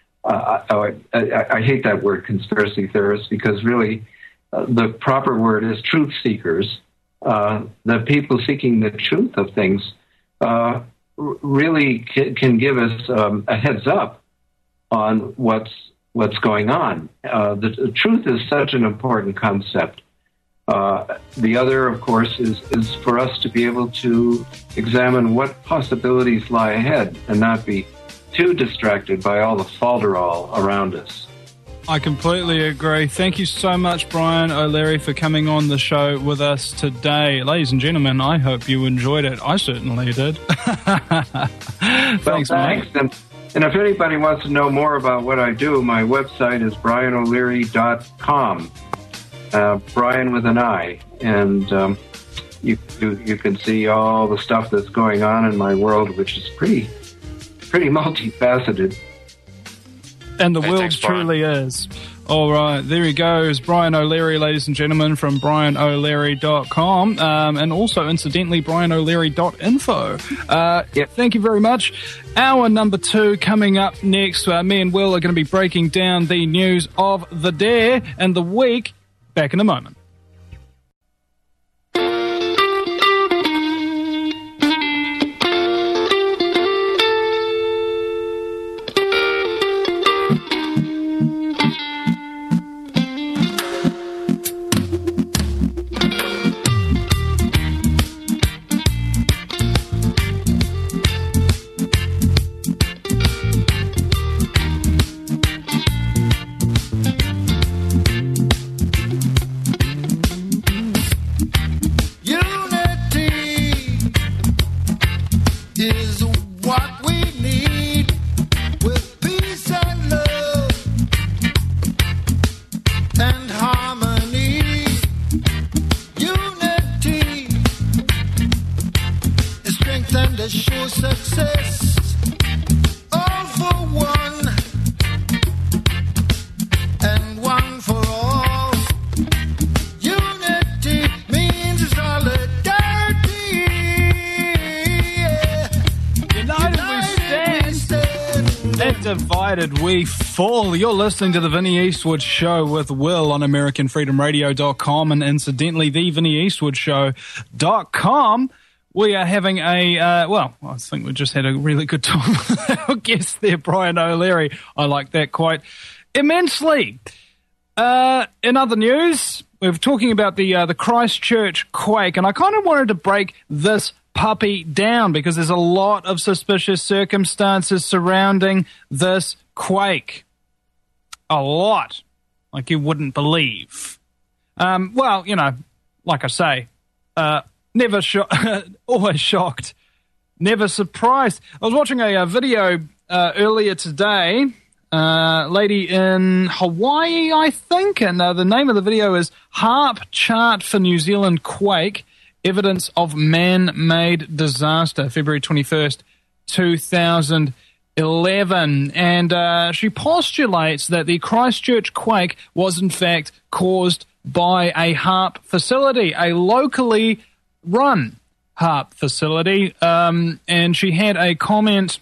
I hate that word, conspiracy theorist, because really the proper word is truth seekers. The people seeking the truth of things really can give us a heads up on what's going on. The truth is such an important concept. The other, of course, is for us to be able to examine what possibilities lie ahead and not be too distracted by all the falderall around us. I completely agree. Thank you so much, Brian O'Leary, for coming on the show with us today. Ladies and gentlemen, I hope you enjoyed it. I certainly did. Thanks, mate. And if anybody wants to know more about what I do, my website is brianoleary.com. Brian with an I. And you can see all the stuff that's going on in my world, which is pretty multifaceted. And the world truly is. All right, there he goes. Brian O'Leary, ladies and gentlemen, from brianoleary.com, and also, incidentally, brianoleary.info. Thank you very much. Hour number 2 coming up next. Me and Will are going to be breaking down the news of the day and the week. Back in a moment. We fall. You're listening to the Vinnie Eastwood Show with Will on AmericanFreedomRadio.com and incidentally, the VinnieEastwoodShow.com. We are having a, I think we just had a really good time with our guest there, Brian O'Leary. I like that quite immensely. In other news, we're talking about the Christchurch quake, and I kind of wanted to break this puppy down because there's a lot of suspicious circumstances surrounding this quake. A lot. Like you wouldn't believe. Like I say, never always shocked, never surprised. I was watching a video earlier today, lady in Hawaii, I think, and the name of the video is HAARP Chart for New Zealand Quake, Evidence of Man-Made Disaster, February 21st, 2011. And she postulates that the Christchurch quake was in fact caused by a HAARP facility, a locally run HAARP facility. And she had a comment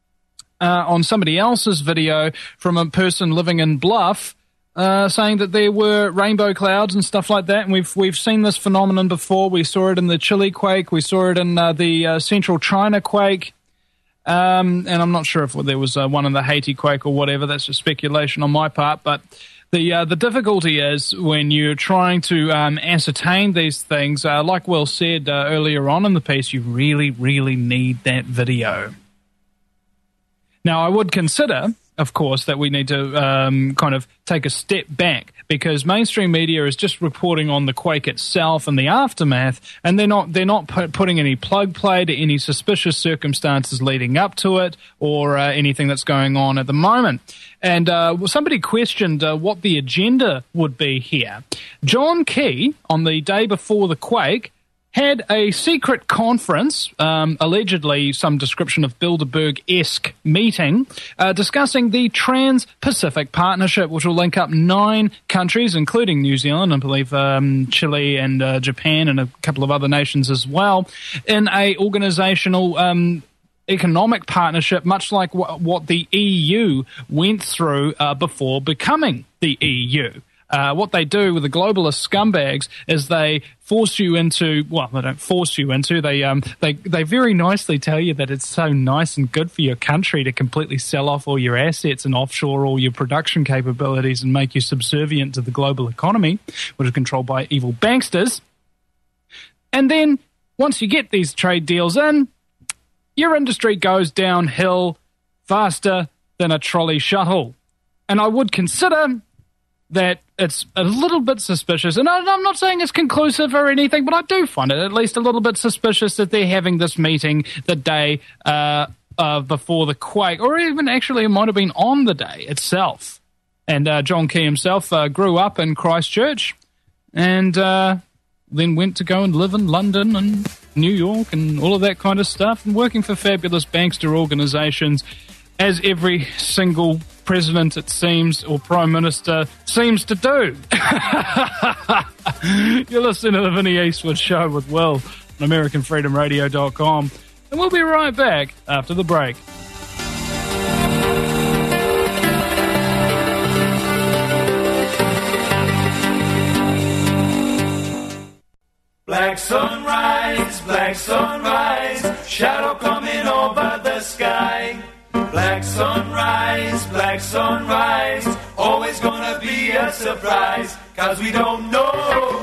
on somebody else's video from a person living in Bluff, saying that there were rainbow clouds and stuff like that, and we've seen this phenomenon before. We saw it in the Chile quake, we saw it in the Central China quake, and I'm not sure if there was one in the Haiti quake or whatever. That's just speculation on my part, but the difficulty is when you're trying to ascertain these things, like Will said earlier on in the piece, you really, really need that video. Now, I would consider, of course, that we need to kind of take a step back because mainstream media is just reporting on the quake itself and the aftermath, and they're not putting any plug play to any suspicious circumstances leading up to it or anything that's going on at the moment. And somebody questioned what the agenda would be here. John Key, on the day before the quake, had a secret conference, allegedly some description of Bilderberg-esque meeting, discussing the Trans-Pacific Partnership, which will link up 9 countries, including New Zealand, I believe Chile and Japan and a couple of other nations as well, in a organizational economic partnership, much like what the EU went through before becoming the EU. What they do with the globalist scumbags is they force you into, well, they don't force you into, they very nicely tell you that it's so nice and good for your country to completely sell off all your assets and offshore all your production capabilities and make you subservient to the global economy, which is controlled by evil banksters. And then once you get these trade deals in, your industry goes downhill faster than a trolley shuttle. And I would consider that it's a little bit suspicious. And I'm not saying it's conclusive or anything, but I do find it at least a little bit suspicious that they're having this meeting the day before the quake, or even actually it might have been on the day itself. And John Key himself grew up in Christchurch and then went to go and live in London and New York and all of that kind of stuff, and working for fabulous bankster organisations, as every single president, it seems, or prime minister seems to do. You're listening to the Vinnie Eastwood Show with Will on AmericanFreedomRadio.com, and we'll be right back after the break. Black sunrise, shadow coming over the sky. Black sunrise, always gonna be a surprise, 'cause we don't know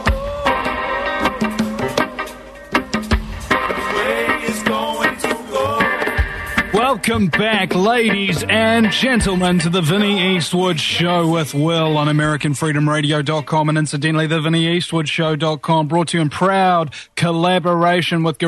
which way it's going to go. Welcome back, ladies and gentlemen, to the Vinnie Eastwood Show with Will on AmericanFreedomRadio.com and incidentally, the VinnieEastwoodShow.com, brought to you in proud collaboration with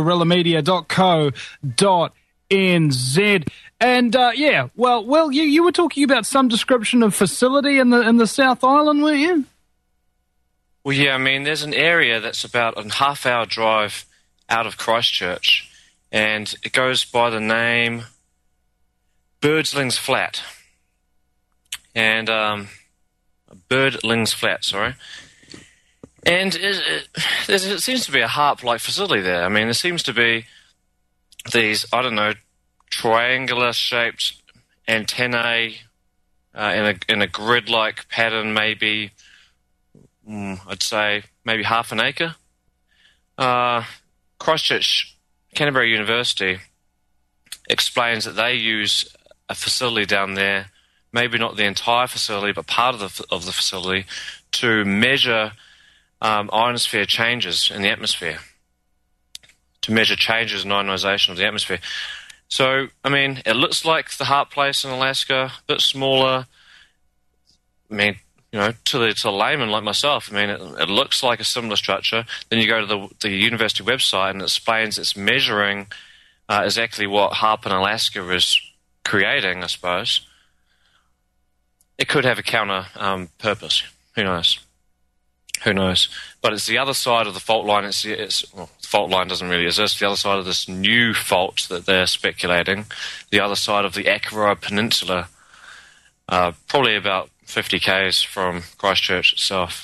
GuerrillaMedia.co.nz. And well, Will, you were talking about some description of facility in the South Island, weren't you? Well, yeah, I mean, there's an area that's about a half-hour drive out of Christchurch, and it goes by the name Birdlings Flat. And Birdlings Flat, sorry. And it seems to be a harp-like facility there. I mean, there seems to be these, I don't know, triangular-shaped antennae in a grid-like pattern, maybe, I'd say, maybe half an acre. Christchurch, Canterbury University, explains that they use a facility down there, maybe not the entire facility, but part of the facility, to measure ionosphere changes in the atmosphere, to measure changes in ionization of the atmosphere. So, I mean, it looks like the Hart Place in Alaska, a bit smaller. I mean, you know, to the layman like myself, I mean, it looks like a similar structure. Then you go to the university website and it explains it's measuring exactly what HAARP in Alaska is creating, I suppose. It could have a counter purpose. Who knows? Who knows? But it's the other side of the fault line. Well, the fault line doesn't really exist. The other side of this new fault that they're speculating, the other side of the Akaroa Peninsula, probably about 50 k's from Christchurch itself.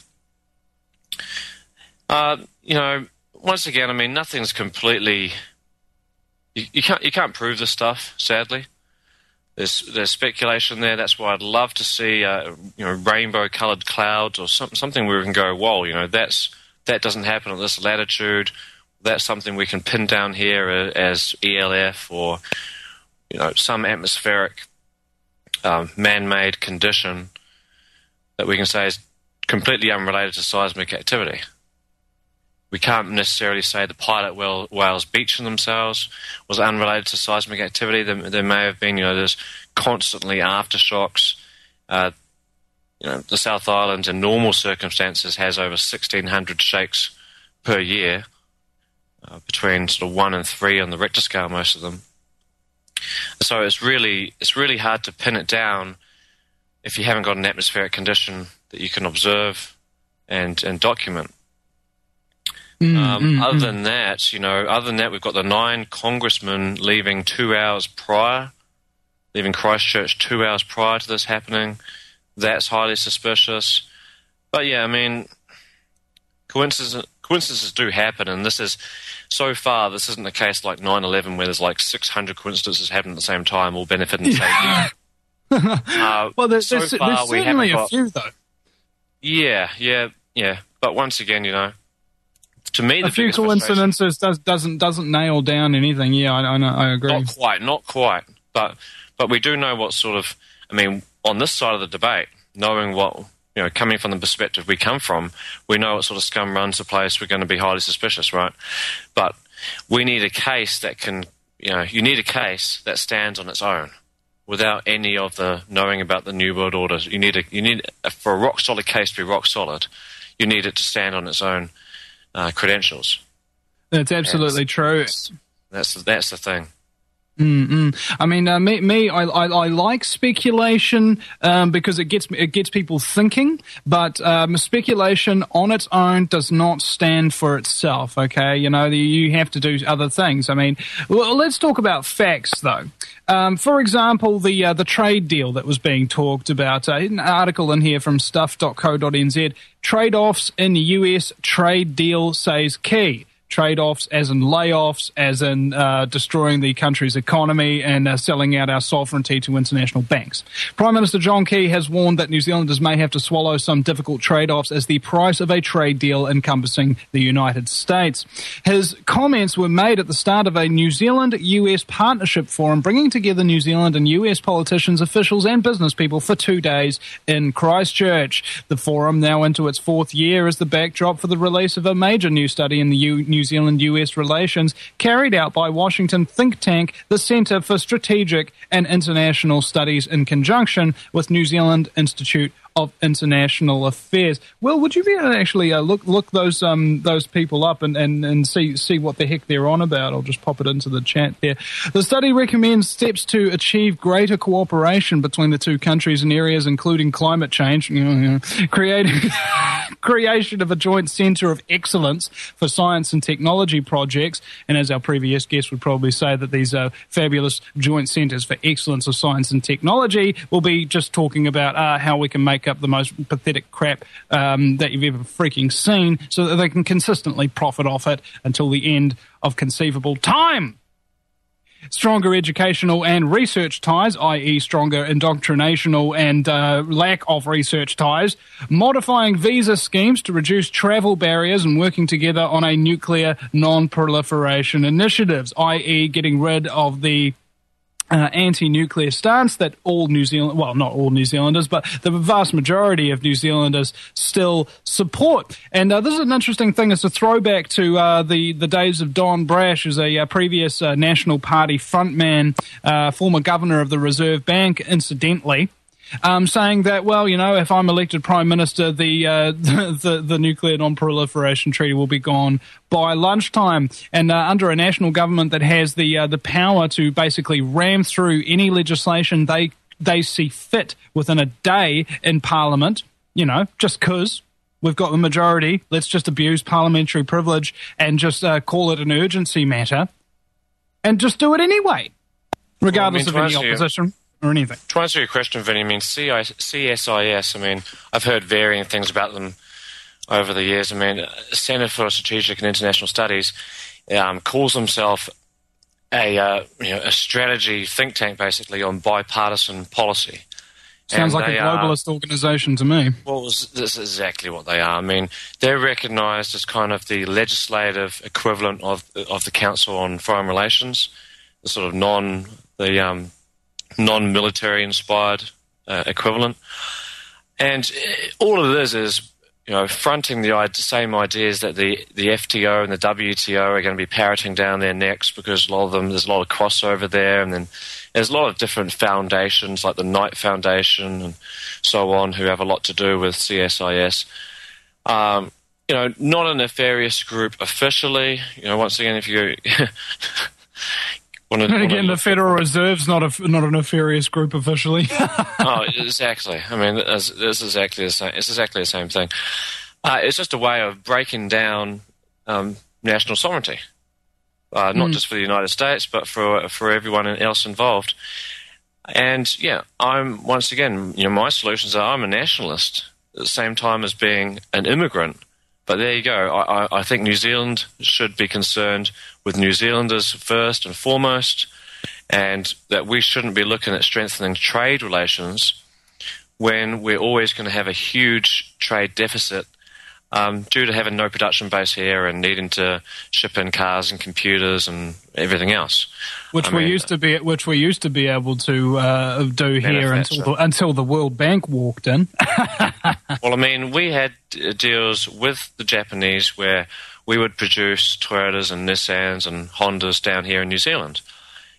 You know, once again, I mean, nothing's completely. You can't prove this stuff, sadly. There's speculation there. That's why I'd love to see rainbow-coloured clouds or something where we can go, whoa, you know, that doesn't happen at this latitude. That's something we can pin down here as ELF or, you know, some atmospheric man-made condition that we can say is completely unrelated to seismic activity. We can't necessarily say the pilot whales beaching themselves was unrelated to seismic activity. There may have been, you know, there's constantly aftershocks. You know, the South Island in normal circumstances has over 1,600 shakes per year, between sort of 1 and 3 on the Richter scale, most of them. So it's really hard to pin it down if you haven't got an atmospheric condition that you can observe and document. Other than that, we've got the 9 congressmen leaving 2 hours prior, leaving Christchurch 2 hours prior to this happening. That's highly suspicious. But yeah, I mean, coincidences do happen, and this isn't a case like 9/11 where there's like 600 coincidences happening at the same time, all benefiting the same people. Well, there's certainly a few, though. Yeah. But once again, you know, to me, the few coincidences doesn't nail down anything. Yeah, I know, I agree. Not quite. But we do know what sort of. I mean, on this side of the debate, knowing what, you know, coming from the perspective we come from, we know what sort of scum runs the place. We're going to be highly suspicious, right? But we need a case that can, you know, you need a case that stands on its own. without any of the knowing about the New World Order. You need for a rock solid case to be rock solid, you need it to stand on its own credentials. That's absolutely true. That's the thing. I mean, I like speculation because it gets people thinking. But speculation on its own does not stand for itself. Okay, you have to do other things. I mean, well, let's talk about facts though. For example, the trade deal that was being talked about. An article in here from stuff.co.nz. Trade-offs in the US trade deal says key. Trade-offs as in layoffs, as in destroying the country's economy and selling out our sovereignty to international banks. Prime Minister John Key has warned that New Zealanders may have to swallow some difficult trade-offs as the price of a trade deal encompassing the United States. His comments were made at the start of a New Zealand-US partnership forum bringing together New Zealand and US politicians, officials and business people for 2 days in Christchurch. The forum, now into its 4th year, is the backdrop for the release of a major new study in the New Zealand-US relations carried out by Washington think tank, the Centre for Strategic and International Studies, in conjunction with New Zealand Institute of International Affairs. Will, would you be able to actually look those people up and see what the heck they're on about? I'll just pop it into the chat there. The study recommends steps to achieve greater cooperation between the two countries in areas including climate change, creation of a joint centre of excellence for science and technology projects, and as our previous guest would probably say, that these fabulous joint centres for excellence of science and technology will be just talking about how we can make up the most pathetic crap that you've ever freaking seen so that they can consistently profit off it until the end of conceivable time. Stronger educational and research ties, i.e. stronger indoctrinational and lack of research ties, modifying visa schemes to reduce travel barriers and working together on a nuclear non-proliferation initiatives, i.e. getting rid of the anti-nuclear stance that all New Zealand, well, not all New Zealanders, but the vast majority of New Zealanders still support. And this is an interesting thing. It's a throwback to the days of Don Brash, as a previous National Party frontman, former governor of the Reserve Bank, incidentally. Saying that, well, if I'm elected Prime Minister, the nuclear non-proliferation treaty will be gone by lunchtime. And under a national government that has the power to basically ram through any legislation they see fit within a day in Parliament, just 'cause we've got the majority, let's just abuse parliamentary privilege and just call it an urgency matter and just do it anyway, regardless of any opposition or anything. To answer your question, Vinny, CSIS, I've heard varying things about them over the years. Centre for Strategic and International Studies calls himself a strategy think tank, basically, on bipartisan policy. Sounds like a globalist organisation to me. Well, this is exactly what they are. They're recognised as kind of the legislative equivalent of the Council on Foreign Relations, the sort of non-military inspired equivalent. And all of this is, fronting the same ideas that the FTO and the WTO are going to be parroting down their necks, because there's a lot of crossover there, and then there's a lot of different foundations like the Knight Foundation and so on who have a lot to do with CSIS. Not a nefarious group officially. Once again, if you and again, the Federal Reserve's not a nefarious group officially. Oh, exactly. It's exactly the same. It's exactly the same thing. It's just a way of breaking down national sovereignty, not just for the United States, but for everyone else involved. And I'm once again, my solutions are I'm a nationalist at the same time as being an immigrant. But there you go. I think New Zealand should be concerned with New Zealanders first and foremost, and that we shouldn't be looking at strengthening trade relations when we're always going to have a huge trade deficit due to having no production base here and needing to ship in cars and computers and everything else. Which we used to be able to do here until the World Bank walked in. Well, we had deals with the Japanese where we would produce Toyotas and Nissans and Hondas down here in New Zealand.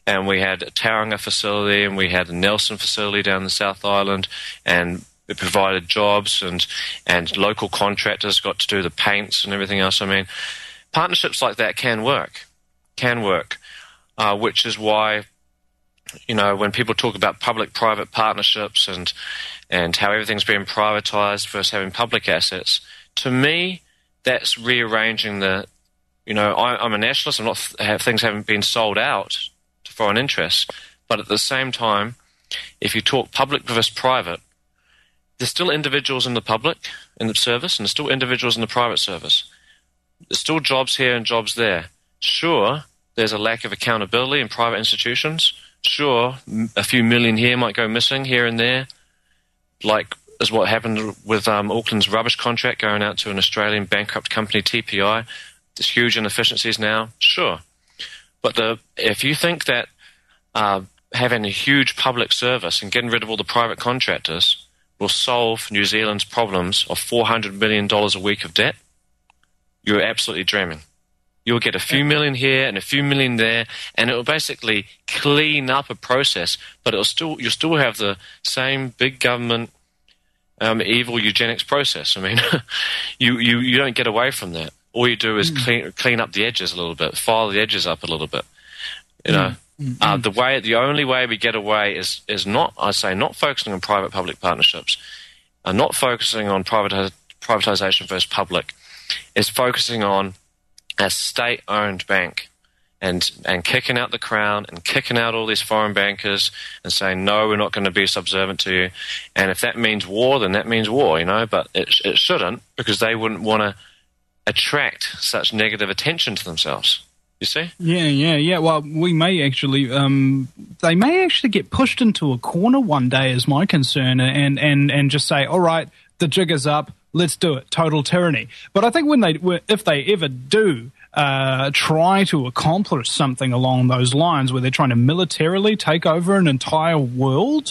and we had a Tauranga facility, and we had a Nelson facility down the South Island, and it provided jobs, and local contractors got to do the paints and everything else. I mean, partnerships like that can work, which is why, when people talk about public-private partnerships and how everything's being privatized versus having public assets, to me, that's rearranging the, I'm a nationalist. Things haven't been sold out to foreign interests, but at the same time, if you talk public versus private, there's still individuals in the public, in the service, and there's still individuals in the private service. There's still jobs here and jobs there. Sure, there's a lack of accountability in private institutions. Sure, a few million here might go missing here and there, like is what happened with Auckland's rubbish contract going out to an Australian bankrupt company, TPI. There's huge inefficiencies now. Sure. But if you think that having a huge public service and getting rid of all the private contractors will solve New Zealand's problems of $400 million a week of debt, you're absolutely dreaming. You'll get a few million here and a few million there, and it will basically clean up a process, but you'll still have the same big government evil eugenics process. I mean, you don't get away from that. All you do is clean up the edges a little bit, file the edges up a little bit. The only way we get away is not focusing on private-public partnerships, not focusing on privatization versus public, is focusing on a state-owned bank and kicking out the Crown and kicking out all these foreign bankers and saying, no, we're not going to be subservient to you. And if that means war, then that means war, but it shouldn't, because they wouldn't want to attract such negative attention to themselves. You see? Yeah. Well, we may actually, they may actually get pushed into a corner one day, is my concern, and just say, all right, the jig is up, let's do it, total tyranny. But I think if they ever do try to accomplish something along those lines, where they're trying to militarily take over an entire world,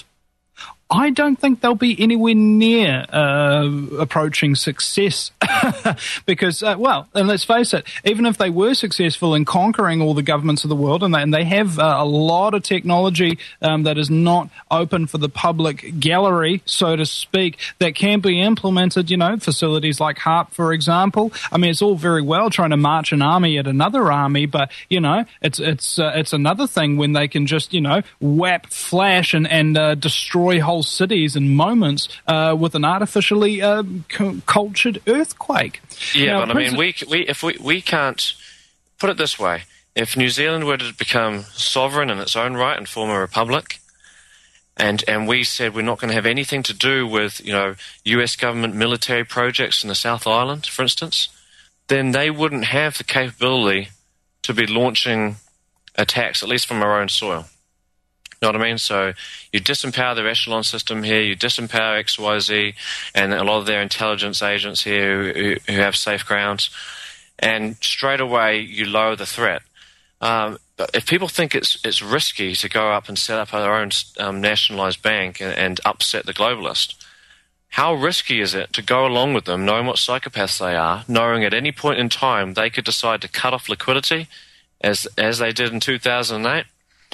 I don't think they'll be anywhere near approaching success because, and let's face it, even if they were successful in conquering all the governments of the world, and they have a lot of technology that is not open for the public gallery, so to speak, that can be implemented, facilities like HARP, for example. I mean, it's all very well trying to march an army at another army, but, it's another thing when they can just, whap, flash, and destroy whole cities in moments with an artificially cultured earthquake. Yeah, but I mean, we can't put it this way: if New Zealand were to become sovereign in its own right and form a republic, and we said we're not going to have anything to do with U.S. government military projects in the South Island, for instance, then they wouldn't have the capability to be launching attacks, at least from our own soil. You know what I mean? So you disempower their echelon system here, you disempower XYZ and a lot of their intelligence agents here who have safe grounds, and straight away you lower the threat. But if people think it's risky to go up and set up our own nationalized bank and upset the globalist, how risky is it to go along with them, knowing what psychopaths they are, knowing at any point in time they could decide to cut off liquidity, as they did in 2008?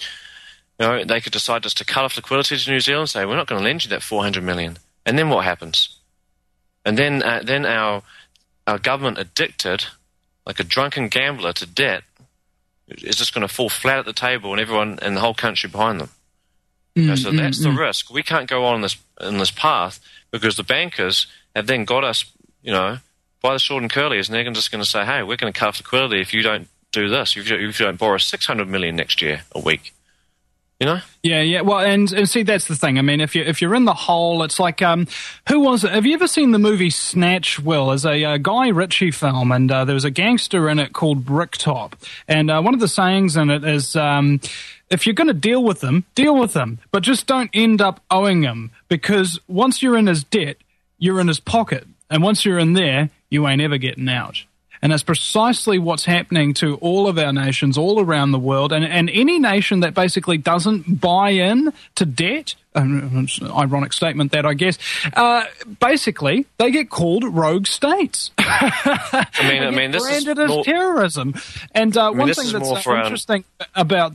They could decide just to cut off liquidity to New Zealand and say, we're not going to lend you that $400 million. And then what happens? And then our government, addicted, like a drunken gambler to debt, is just going to fall flat at the table and everyone in the whole country behind them. So that's the risk. We can't go on in this path because the bankers have then got us, by the short and curlies, and they're just going to say, hey, we're going to cut off liquidity if you don't do this, if you don't borrow $600 million next year a week. Yeah. Well, and see, that's the thing. I mean, if you're in the hole, it's like, who was it? Have you ever seen the movie Snatch, Will? It's a Guy Ritchie film, and there was a gangster in it called Bricktop. And one of the sayings in it is, if you're going to deal with them, but just don't end up owing him, because once you're in his debt, you're in his pocket. And once you're in there, you ain't ever getting out. And that's precisely what's happening to all of our nations all around the world. And any nation that basically doesn't buy in to debt, an ironic statement that, I guess, basically they get called rogue states. I mean, this is branded as terrorism. And one thing that's interesting about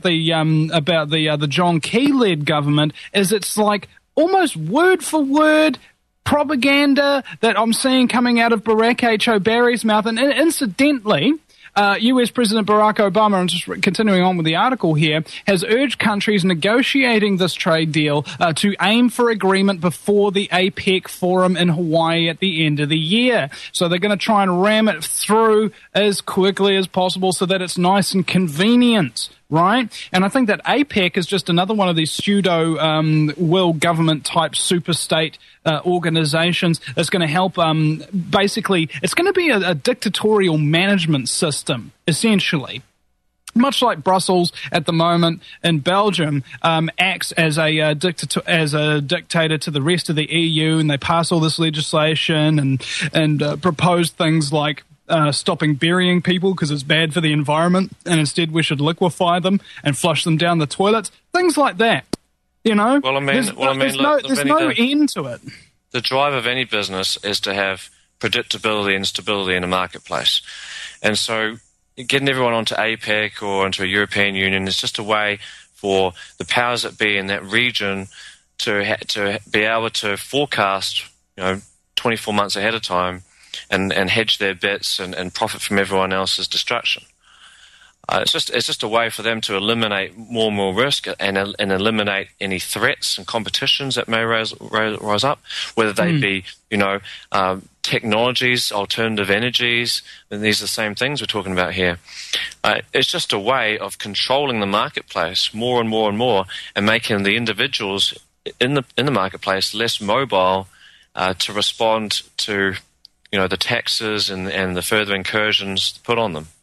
the John Key-led government is it's like almost word for word propaganda that I'm seeing coming out of Barack H. O'Barry's mouth. And incidentally, U.S. President Barack Obama, and just continuing on with the article here, has urged countries negotiating this trade deal to aim for agreement before the APEC forum in Hawaii at the end of the year. So they're going to try and ram it through as quickly as possible so that it's nice and convenient. Right? And I think that APEC is just another one of these pseudo world government type super state organizations that's going to help basically, it's going to be a dictatorial management system, essentially. Much like Brussels at the moment in Belgium acts as a dictator to the rest of the EU, and they pass all this legislation and propose things like stopping burying people because it's bad for the environment, and instead we should liquefy them and flush them down the toilets. Things like that, you know. There's no end to it. The drive of any business is to have predictability and stability in a marketplace, and so getting everyone onto APEC or onto a European Union is just a way for the powers that be in that region to be able to forecast, 24 months ahead of time. And hedge their bets and profit from everyone else's destruction. It's just a way for them to eliminate more and more risk and eliminate any threats and competitions that may rise up, whether they be technologies, alternative energies, and these are the same things we're talking about here. It's just a way of controlling the marketplace more and more and more, and making the individuals in the marketplace less mobile to respond to the taxes and the further incursions put on them.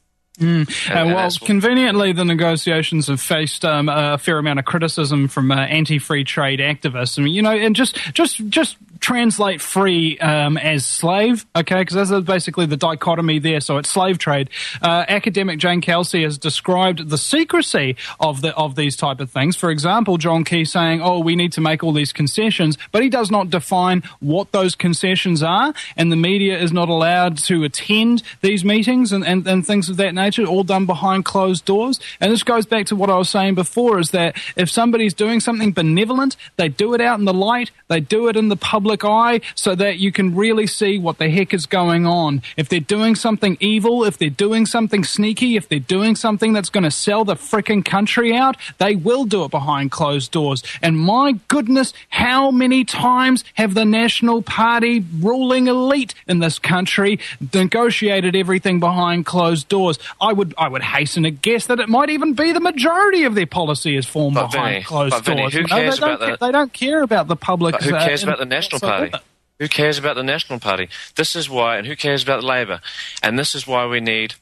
Conveniently, the negotiations have faced a fair amount of criticism from anti-free trade activists. And just translate free as slave, okay? Because that's basically the dichotomy there. So it's slave trade. Academic Jane Kelsey has described the secrecy of these type of things. For example, John Key saying, we need to make all these concessions, but he does not define what those concessions are, and the media is not allowed to attend these meetings and things of that nature, all done behind closed doors. And this goes back to what I was saying before, is that if somebody's doing something benevolent, they do it out in the light, they do it in the public eye, so that you can really see what the heck is going on. If they're doing something evil, if they're doing something sneaky, if they're doing something that's going to sell the frickin' country out, they will do it behind closed doors. And my goodness, how many times have the National Party ruling elite in this country negotiated everything behind closed doors? I would hasten to guess that it might even be the majority of their policy is formed behind closed doors. Who cares about that? They don't care about the public. Who cares about the National Party? Who cares about the National Party? This is why, and who cares about Labour? And this is why we need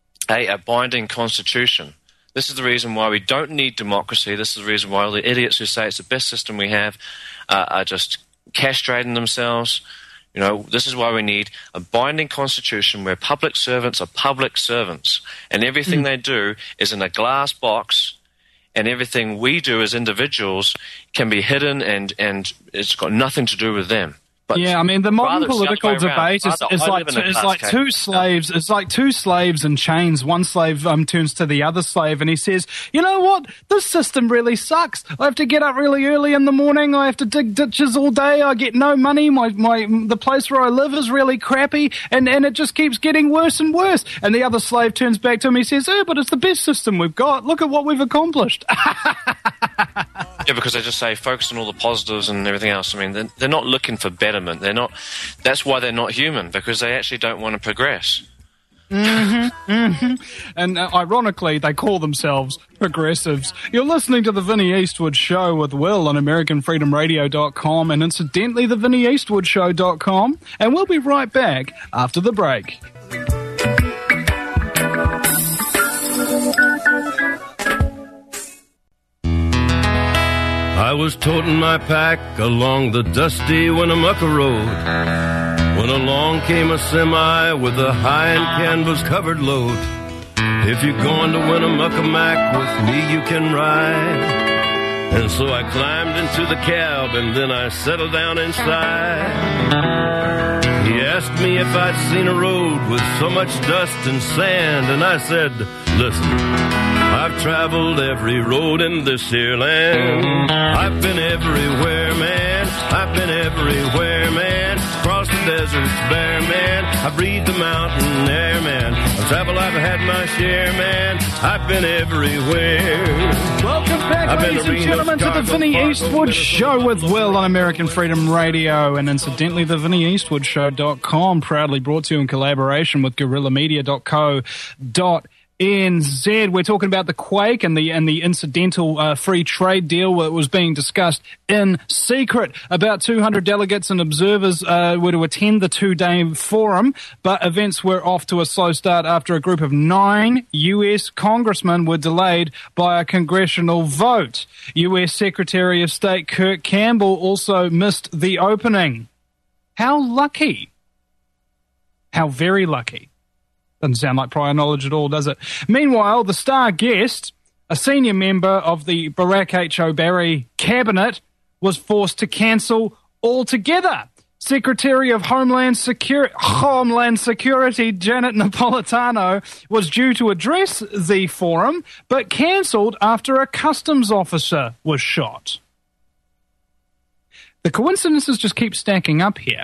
a binding constitution. This is the reason why we don't need democracy. This is the reason why all the idiots who say it's the best system we have are just castrating themselves. This is why we need a binding constitution where public servants are public servants, and everything they do is in a glass box, and everything we do as individuals can be hidden, and it's got nothing to do with them. But yeah, the modern political debate is like two slaves. It's like two slaves in chains. One slave turns to the other slave and he says, "You know what? This system really sucks. I have to get up really early in the morning. I have to dig ditches all day. I get no money. The place where I live is really crappy, and it just keeps getting worse and worse." And the other slave turns back to him. He says, "But it's the best system we've got. Look at what we've accomplished." Yeah, because they just say focus on all the positives and everything else. They're not looking for betterment. They're not. That's why they're not human, because they actually don't want to progress. And ironically, they call themselves progressives. You're listening to the Vinnie Eastwood Show with Will on AmericanFreedomRadio.com and incidentally, the VinnieEastwoodShow.com. And we'll be right back after the break. I was toting my pack along the dusty Winnemucca Road when along came a semi with a high and canvas-covered load. If you're going to Winnemucca-Mac with me, you can ride. And so I climbed into the cab, and then I settled down inside. He asked me if I'd seen a road with so much dust and sand, and I said, listen, I've traveled every road in this here land. I've been everywhere, man. I've been everywhere, man. Across the deserts bare, man. I breathe the mountain air, man. I've traveled, I've had my share, man. I've been everywhere. Welcome back, ladies and gentlemen, to the Vinnie Eastwood Show with Will on American Freedom Radio. And incidentally, the VinnieEastwoodShow.com, proudly brought to you in collaboration with GuerrillaMedia.co.nz. We're talking about the quake and the incidental free trade deal that was being discussed in secret. About 200 delegates and observers were to attend the two-day forum, but events were off to a slow start after a group of 9 U.S. congressmen were delayed by a congressional vote. U.S. Secretary of State Kirk Campbell also missed the opening. How lucky. How very lucky. Doesn't sound like prior knowledge at all, does it? Meanwhile, the star guest, a senior member of the Barack H. Obama cabinet, was forced to cancel altogether. Secretary of Homeland Security Janet Napolitano was due to address the forum, but cancelled after a customs officer was shot. The coincidences just keep stacking up here.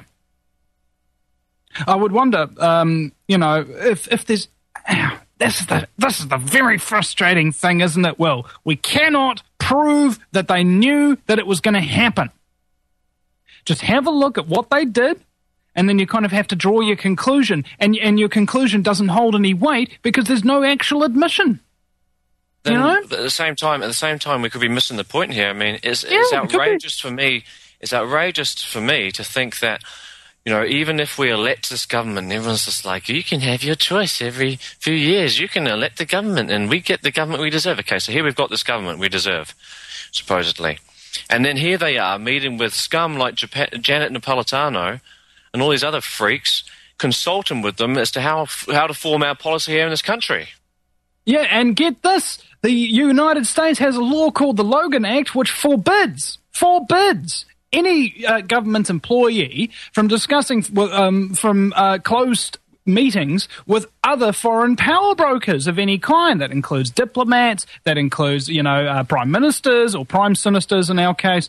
I would wonder, if there's... This is the very frustrating thing, isn't it, Will? We cannot prove that they knew that it was going to happen. Just have a look at what they did, and then you kind of have to draw your conclusion. And your conclusion doesn't hold any weight because there's no actual admission. Then, you know? But at the same time, we could be missing the point here. I mean, it's outrageous for me. It's outrageous for me to think that, even if we elect this government, everyone's just like, you can have your choice every few years. You can elect the government, and we get the government we deserve. Okay, so here we've got this government we deserve, supposedly. And then here they are, meeting with scum like Janet Napolitano and all these other freaks, consulting with them as to how to form our policy here in this country. Yeah, and get this. The United States has a law called the Logan Act, which forbids any government employee from discussing closed meetings with other foreign power brokers of any kind. That includes diplomats, that includes, prime ministers or prime sinisters in our case,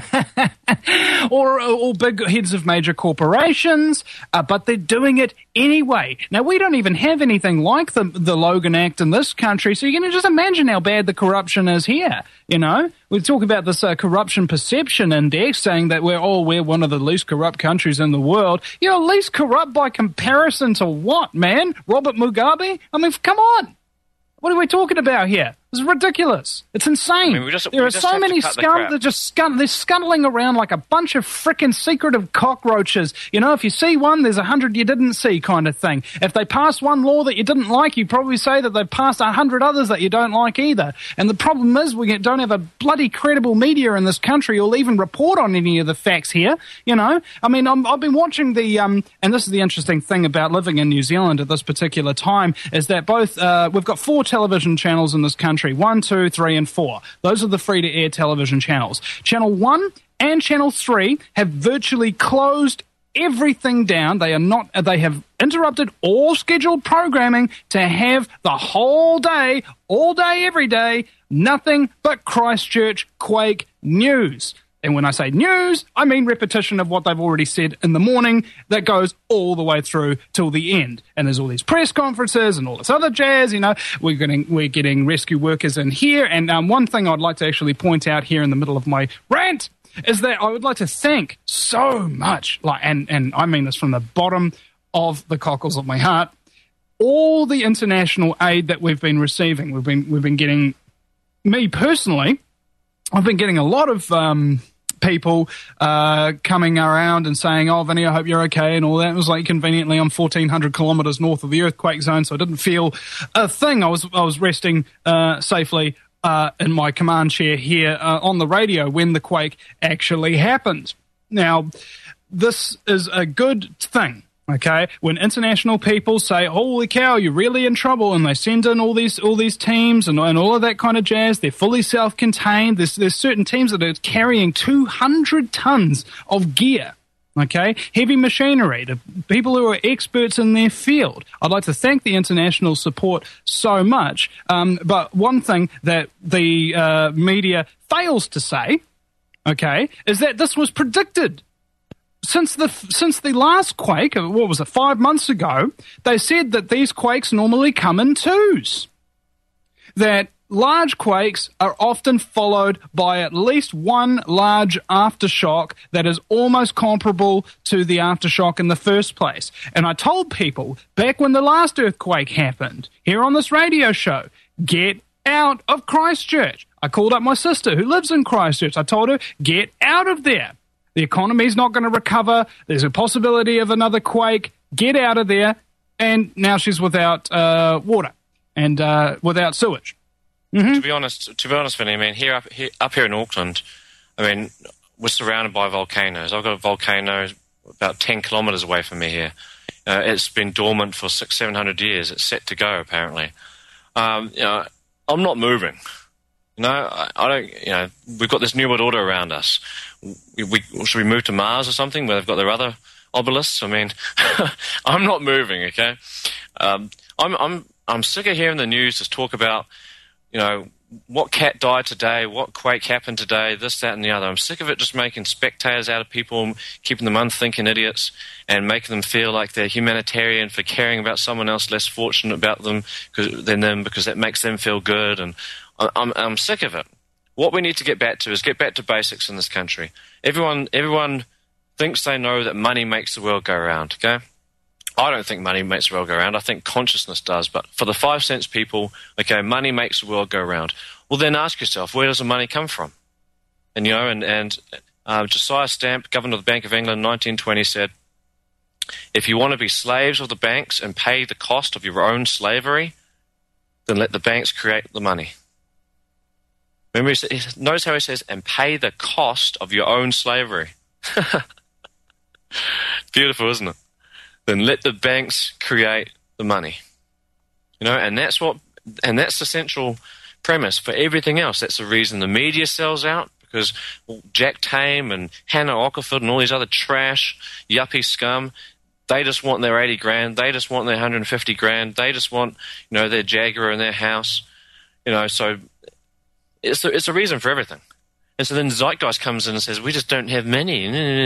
or big heads of major corporations, but they're doing it anyway. Now, we don't even have anything like the Logan Act in this country, so you can just imagine how bad the corruption is here, We talk about this Corruption Perception Index, saying that we're one of the least corrupt countries in the world. Least corrupt by comparison to what, man? Robert Mugabe? I mean, come on. What are we talking about here? It's ridiculous. It's insane. There are so many scum that they're scuttling around like a bunch of frickin' secretive cockroaches. If you see one, there's 100 you didn't see kind of thing. If they pass one law that you didn't like, you probably say that they've passed 100 others that you don't like either. And the problem is we don't have a bloody credible media in this country who'll even report on any of the facts here. I mean, I've been watching and this is the interesting thing about living in New Zealand at this particular time, is that both, we've got 4 television channels in this country. 1, 2, 3, and 4. Those are the free-to-air television channels. Channel 1 and Channel 3 have virtually closed everything down. They have interrupted all scheduled programming to have the whole day, all day, every day, nothing but Christchurch Quake news. And when I say news, I mean repetition of what they've already said in the morning that goes all the way through till the end. And there's all these press conferences and all this other jazz, We're getting rescue workers in here. And one thing I'd like to actually point out here in the middle of my rant is that I would like to thank so much, and I mean this from the bottom of the cockles of my heart, all the international aid that we've been receiving. We've been getting, me personally, I've been getting a lot of people coming around and saying, "Oh, Vinny, I hope you're okay," and all that. It was like, conveniently, I'm 1,400 kilometers north of the earthquake zone, so I didn't feel a thing. I was resting safely in my command chair here on the radio when the quake actually happened. Now, this is a good thing. Okay, when international people say, "Holy cow, you're really in trouble," and they send in all these teams and all of that kind of jazz, they're fully self-contained. There's certain teams that are carrying 200 tons of gear. Okay, heavy machinery, the people who are experts in their field. I'd like to thank the international support so much. But one thing that the media fails to say, okay, is that this was predicted. Since the last quake, what was it, 5 months ago, they said that these quakes normally come in twos. That large quakes are often followed by at least one large aftershock that is almost comparable to the aftershock in the first place. And I told people back when the last earthquake happened, here on this radio show, get out of Christchurch. I called up my sister who lives in Christchurch. I told her, get out of there. The economy's not going to recover. There's a possibility of another quake. Get out of there. And now she's without water and without sewage. Mm-hmm. To be honest, Vinny, I mean, up here in Auckland, I mean, we're surrounded by volcanoes. I've got a volcano about 10 kilometres away from me here. It's been dormant for 600-700 years. It's set to go, apparently. I'm not moving. I don't. We've got this New World Order around us. Should we move to Mars or something where they've got their other obelisks? I mean, I'm not moving. Okay, I'm sick of hearing the news just talk about, what cat died today, what quake happened today, this, that, and the other. I'm sick of it just making spectators out of people, keeping them unthinking idiots, and making them feel like they're humanitarian for caring about someone else less fortunate about them than them because that makes them feel good. And I'm sick of it. What we need to get back to basics in this country. Everyone thinks they know that money makes the world go round, okay? I don't think money makes the world go round. I think consciousness does. But for the 5 cents people, okay, money makes the world go round. Well, then ask yourself, where does the money come from? And, Josiah Stamp, Governor of the Bank of England, 1920, said, if you want to be slaves of the banks and pay the cost of your own slavery, then let the banks create the money. Remember, notice how he says, and pay the cost of your own slavery. Beautiful, isn't it? Then let the banks create the money. And that's the central premise for everything else. That's the reason the media sells out, because Jack Tame and Hannah Ockford and all these other trash, yuppie scum, they just want their 80 grand, they just want their 150 grand, they just want, their Jaguar in their house. So it's a reason for everything. And so then Zeitgeist comes in and says, we just don't have money.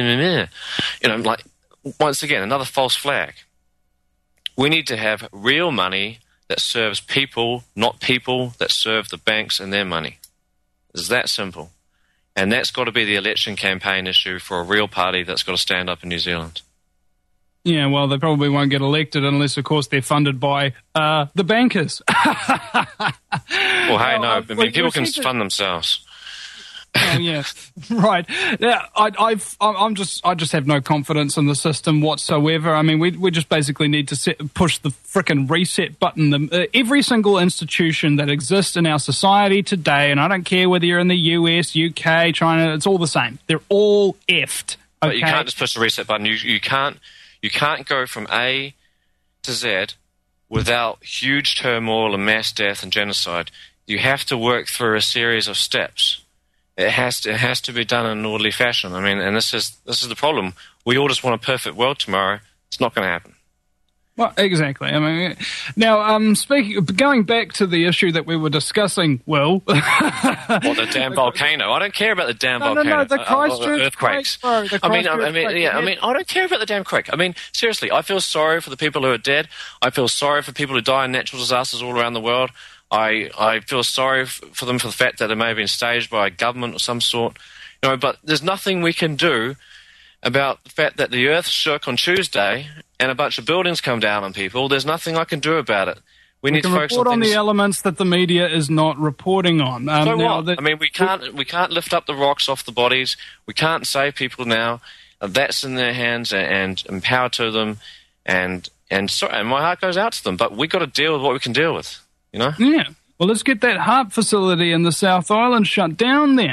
Once again, another false flag. We need to have real money that serves people, not people that serve the banks and their money. It's that simple. And that's got to be the election campaign issue for a real party that's got to stand up in New Zealand. Yeah, well, they probably won't get elected unless, of course, they're funded by the bankers. Well, hey, no, people can fund themselves. Oh, yeah, right. Yeah, I just have no confidence in the system whatsoever. I mean, we just basically need to push the frickin' reset button. Every single institution that exists in our society today, and I don't care whether you're in the US, UK, China, it's all the same. They're all effed. Okay? But you can't just push the reset button. You can't go from A to Z without huge turmoil and mass death and genocide. You have to work through a series of steps. It has to be done in an orderly fashion. I mean, and this is the problem. We all just want a perfect world tomorrow. It's not going to happen. Well, exactly. I mean, now, going back to the issue that we were discussing, Will. The damn volcano. I don't care about the damn volcano. No, the Christchurch earthquakes. I don't care about the damn quake. I mean, seriously, I feel sorry for the people who are dead. I feel sorry for people who die in natural disasters all around the world. I feel sorry for them for the fact that they may have been staged by a government of some sort. But there's nothing we can do about the fact that the earth shook on Tuesday and a bunch of buildings come down on people. There's nothing I can do about it. We need to focus on the elements that the media is not reporting on. So what? I mean, we can't lift up the rocks off the bodies. We can't save people now. That's in their hands and empower to them. And my heart goes out to them. But we got to deal with what we can deal with. Yeah. Well, let's get that heart facility in the South Island shut down then.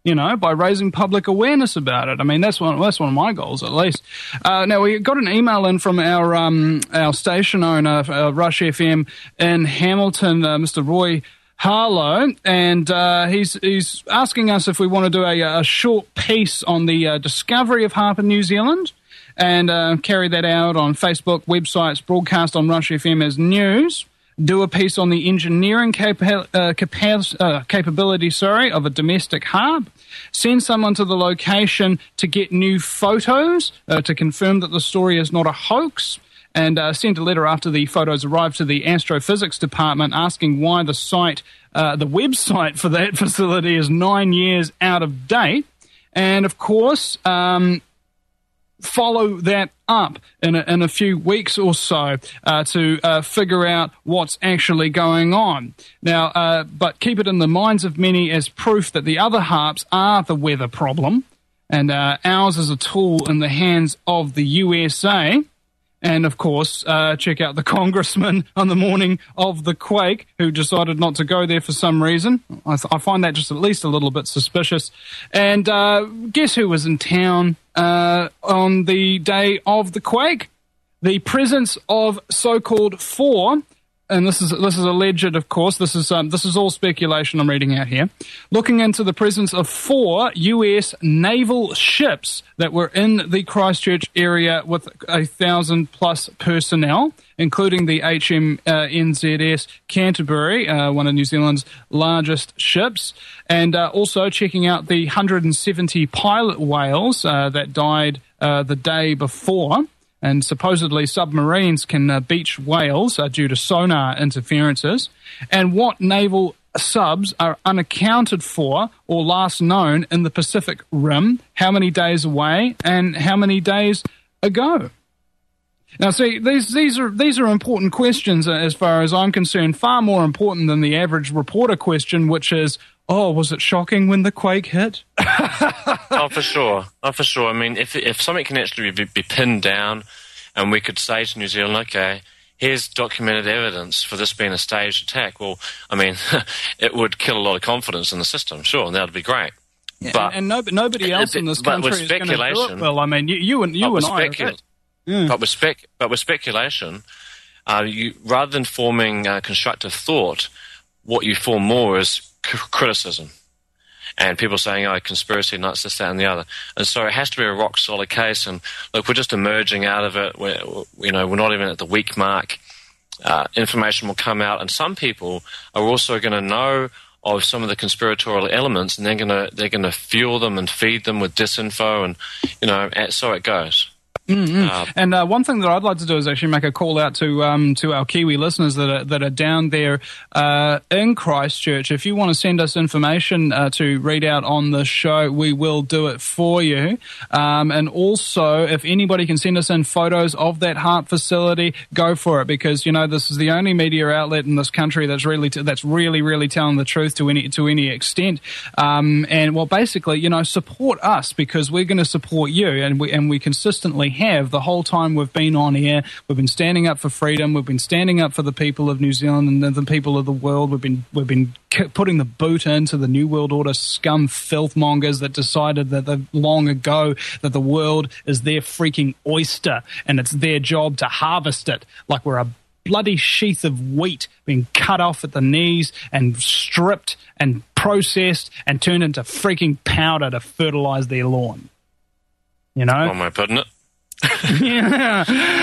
by raising public awareness about it. I mean, that's one of my goals, at least. Now, we got an email in from our station owner, Rush FM in Hamilton, Mr. Roy Harlow, and he's asking us if we want to do a short piece on the discovery of HAARP in New Zealand and carry that out on Facebook, websites, broadcast on Rush FM as news. Do a piece on the engineering capability of a domestic HAARP. Send someone to the location to get new photos to confirm that the story is not a hoax. And sent a letter after the photos arrived to the astrophysics department asking why the website for that facility is 9 years out of date. And, of course, follow that up in a few weeks or so to figure out what's actually going on. Now, but keep it in the minds of many as proof that the other HAARPs are the weather problem, and ours is a tool in the hands of the USA. And, of course, check out the congressman on the morning of the quake who decided not to go there for some reason. I find that just at least a little bit suspicious. And guess who was in town on the day of the quake? The presence of so-called 4, and this is alleged, of course. This is all speculation I'm reading out here. Looking into the presence of 4 U.S. naval ships that were in the Christchurch area with 1,000+ personnel, including the HMNZS Canterbury, one of New Zealand's largest ships, and also checking out the 170 pilot whales that died the day before. And supposedly submarines can beach whales due to sonar interferences. And what naval subs are unaccounted for or last known in the Pacific Rim, how many days away and how many days ago? Now, see, these are important questions as far as I'm concerned, far more important than the average reporter question, which is, oh, was it shocking when the quake hit? Oh, for sure. I mean, if something can actually be pinned down and we could say to New Zealand, okay, here's documented evidence for this being a staged attack, well, I mean, it would kill a lot of confidence in the system, sure, and that would be great. Yeah, but nobody else in this country is going to do it. Well, I mean, you and I. But with speculation, rather than forming constructive thought, what you form more is criticism. And people saying, oh, conspiracy nuts, this, that, and the other. And so it has to be a rock-solid case. And, look, we're just emerging out of it. We're not even at the week mark. Information will come out. And some people are also going to know of some of the conspiratorial elements, and they're going to fuel them and feed them with disinfo. And, so it goes. Mm-hmm. And one thing that I'd like to do is actually make a call out to our Kiwi listeners that are down there in Christchurch. If you want to send us information to read out on the show, we will do it for you. And also, if anybody can send us in photos of that HAARP facility, go for it, because this is the only media outlet in this country that's really telling the truth to any extent. And well, basically, support us, because we're going to support you, and we consistently have the whole time we've been on air. We've been standing up for freedom. We've been standing up for the people of New Zealand and the people of the world. We've been putting the boot into the New World Order scum filthmongers that decided that long ago that the world is their freaking oyster and it's their job to harvest it like we're a bloody sheath of wheat being cut off at the knees and stripped and processed and turned into freaking powder to fertilize their lawn. One way of putting it. Yeah.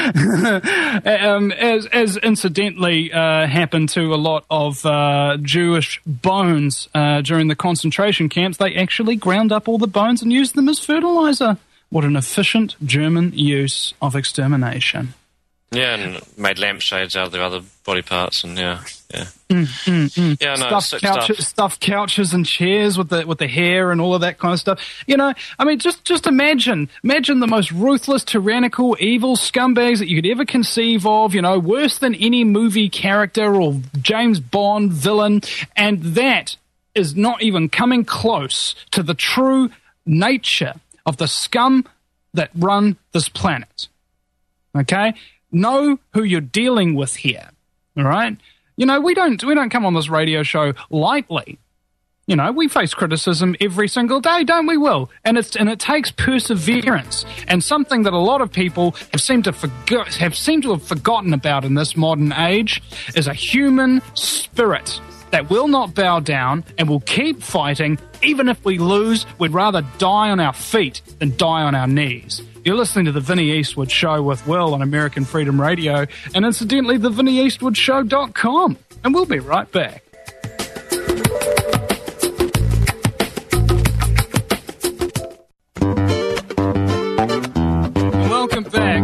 As incidentally happened to a lot of Jewish bones during the concentration camps, they actually ground up all the bones and used them as fertilizer. What an efficient German use of extermination. Yeah, and made lampshades out of their other body parts, and yeah. Yeah, no, stuffed couches and chairs with the hair and all of that kind of stuff. I mean, just imagine the most ruthless, tyrannical, evil scumbags that you could ever conceive of. Worse than any movie character or James Bond villain, and that is not even coming close to the true nature of the scum that run this planet. Okay. Know who you're dealing with here, all right? We don't come on this radio show lightly. You know, we face criticism every single day, don't we, Will? And it takes perseverance. And something that a lot of people have seemed to have forgotten about in this modern age is a human spirit that will not bow down and will keep fighting. Even if we lose, we'd rather die on our feet than die on our knees. You're listening to the Vinnie Eastwood Show with Will on American Freedom Radio, and incidentally, the VinnieEastwoodShow.com. And we'll be right back. Welcome back.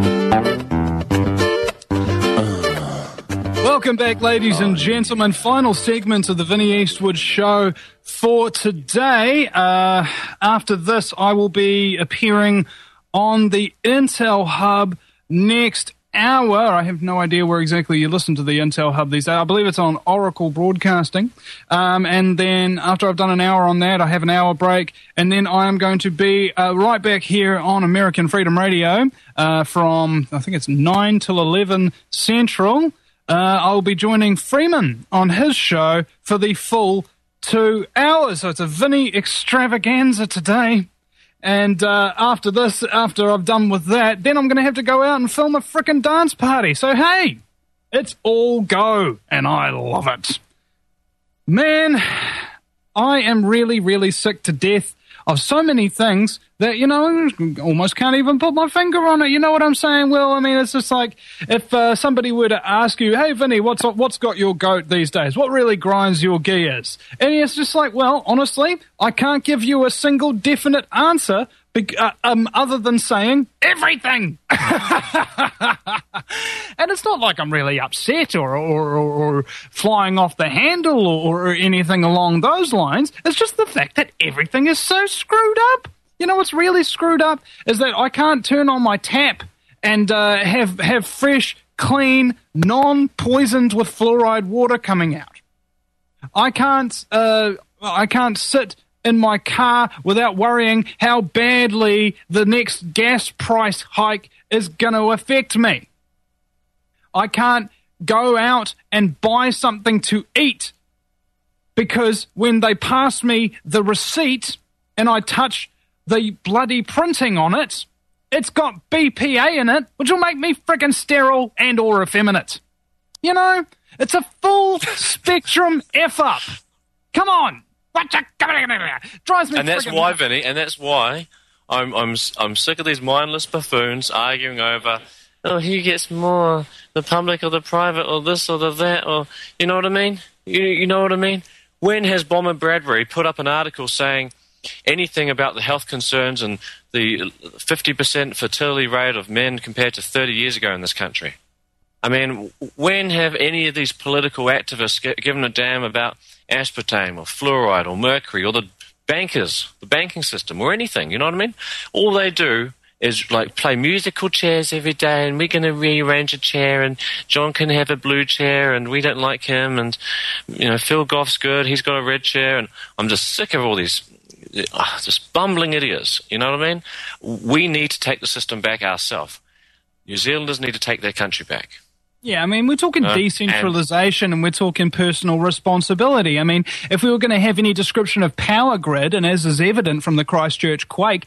Welcome back, ladies and gentlemen. Final segment of the Vinnie Eastwood Show for today. After this, I will be appearing on the Intel Hub next hour. I have no idea where exactly you listen to the Intel Hub these days. I believe it's on Oracle Broadcasting. And then after I've done an hour on that, I have an hour break. And then I am going to be right back here on American Freedom Radio from, I think it's 9 till 11 Central. I'll be joining Freeman on his show for the full 2 hours. So it's a Vinnie extravaganza today. And after this, after I've done with that, then I'm going to have to go out and film a frickin' dance party. So, hey, it's all go, and I love it. Man, I am really, really sick to death of so many things that, you know, almost can't even put my finger on it. You know what I'm saying? Well, I mean, it's just like if somebody were to ask you, hey, Vinnie, what's got your goat these days? What really grinds your gears? And it's just like, well, honestly, I can't give you a single definite answer other than saying everything. And it's not like I'm really upset or flying off the handle or anything along those lines. It's just the fact that everything is so screwed up. You know what's really screwed up is that I can't turn on my tap and have fresh, clean, non-poisoned with fluoride water coming out. I can't sit in my car without worrying how badly the next gas price hike is going to affect me. I can't go out and buy something to eat because when they pass me the receipt and I touch the bloody printing on it, it's got BPA in it, which will make me frickin' sterile and or effeminate. You know, it's a full spectrum F-up. Come on. Drives me. And that's why, Vinnie, and that's why I'm sick of these mindless buffoons arguing over, oh, who gets more, the public or the private, or this or the that, or, you know what I mean? You know what I mean? When has Bomber Bradbury put up an article saying anything about the health concerns and the 50% fertility rate of men compared to 30 years ago in this country? I mean, when have any of these political activists given a damn about aspartame or fluoride or mercury or the bankers, the banking system or anything, you know what I mean? All they do is like play musical chairs every day, and we're going to rearrange a chair, and John can have a blue chair, and we don't like him, and, you know, Phil Goff's good, he's got a red chair, and I'm just sick of all these just bumbling idiots, you know what I mean? We need to take the system back ourselves. New Zealanders need to take their country back. Yeah, I mean, we're talking decentralization and we're talking personal responsibility. I mean, if we were going to have any description of power grid, and as is evident from the Christchurch quake,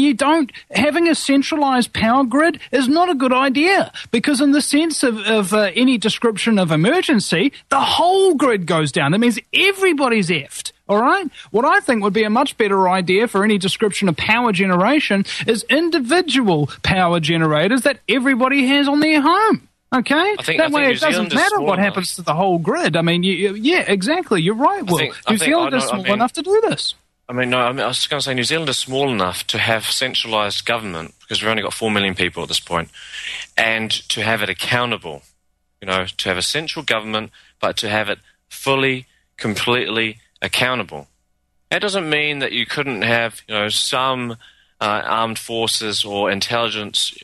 having a centralized power grid is not a good idea, because in the sense of any description of emergency, the whole grid goes down. That means everybody's effed. All right? What I think would be a much better idea for any description of power generation is individual power generators that everybody has on their home. Okay? That way it doesn't matter what happens to the whole grid. I mean, yeah, exactly. You're right, Will. New Zealand is small enough to do this. I was going to say New Zealand is small enough to have centralised government, because we've only got 4 million people at this point, and to have it accountable. You know, to have a central government, but to have it fully, completely accountable. That doesn't mean that you couldn't have, you know, some armed forces or intelligence,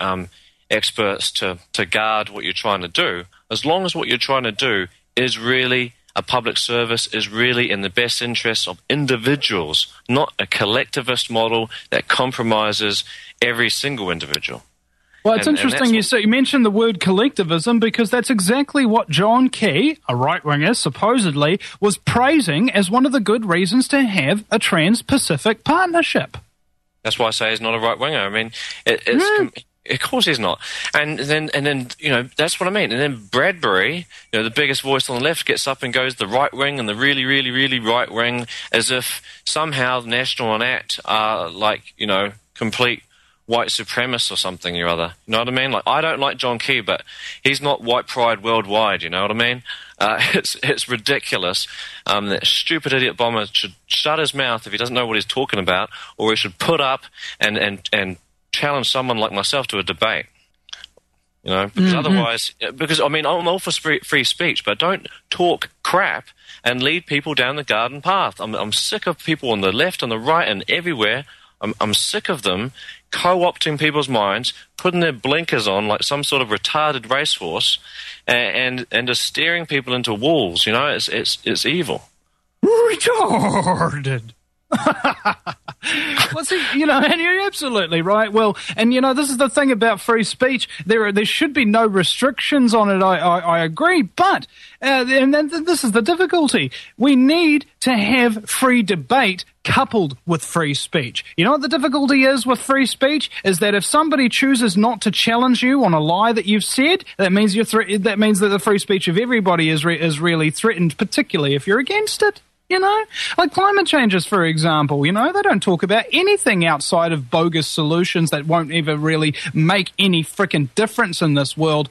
experts to guard what you're trying to do, as long as what you're trying to do is really a public service, is really in the best interests of individuals, not a collectivist model that compromises every single individual. Well, it's And interesting you mentioned the word collectivism, because that's exactly what John Key, a right-winger, supposedly, was praising as one of the good reasons to have a Trans-Pacific partnership. That's why I say he's not a right-winger. I mean, of course he's not. And then that's what I mean. And then Bradbury, the biggest voice on the left, gets up and goes the right wing and the really, really, really right wing, as if somehow National and ACT are complete white supremacists or something or other. You know what I mean? Like, I don't like John Key, but he's not white pride worldwide. You know what I mean? It's ridiculous. That stupid idiot bomber should shut his mouth if he doesn't know what he's talking about, or he should put up and challenge someone like myself to a debate. Because otherwise, I mean, I'm all for free speech, but don't talk crap and lead people down the garden path. I'm sick of people on the left, on the right, and everywhere. I'm sick of them co-opting people's minds, putting their blinkers on like some sort of retarded racehorse, and just staring people into walls. It's evil. Retarded. Well, see, and you're absolutely right. Well, and this is the thing about free speech. There should be no restrictions on it. I agree, but and then this is the difficulty. We need to have free debate coupled with free speech. You know what the difficulty is with free speech? Is that if somebody chooses not to challenge you on a lie that you've said, that means that means that the free speech of everybody is really threatened, particularly if you're against it. Like climate changes, for example, they don't talk about anything outside of bogus solutions that won't ever really make any frickin' difference in this world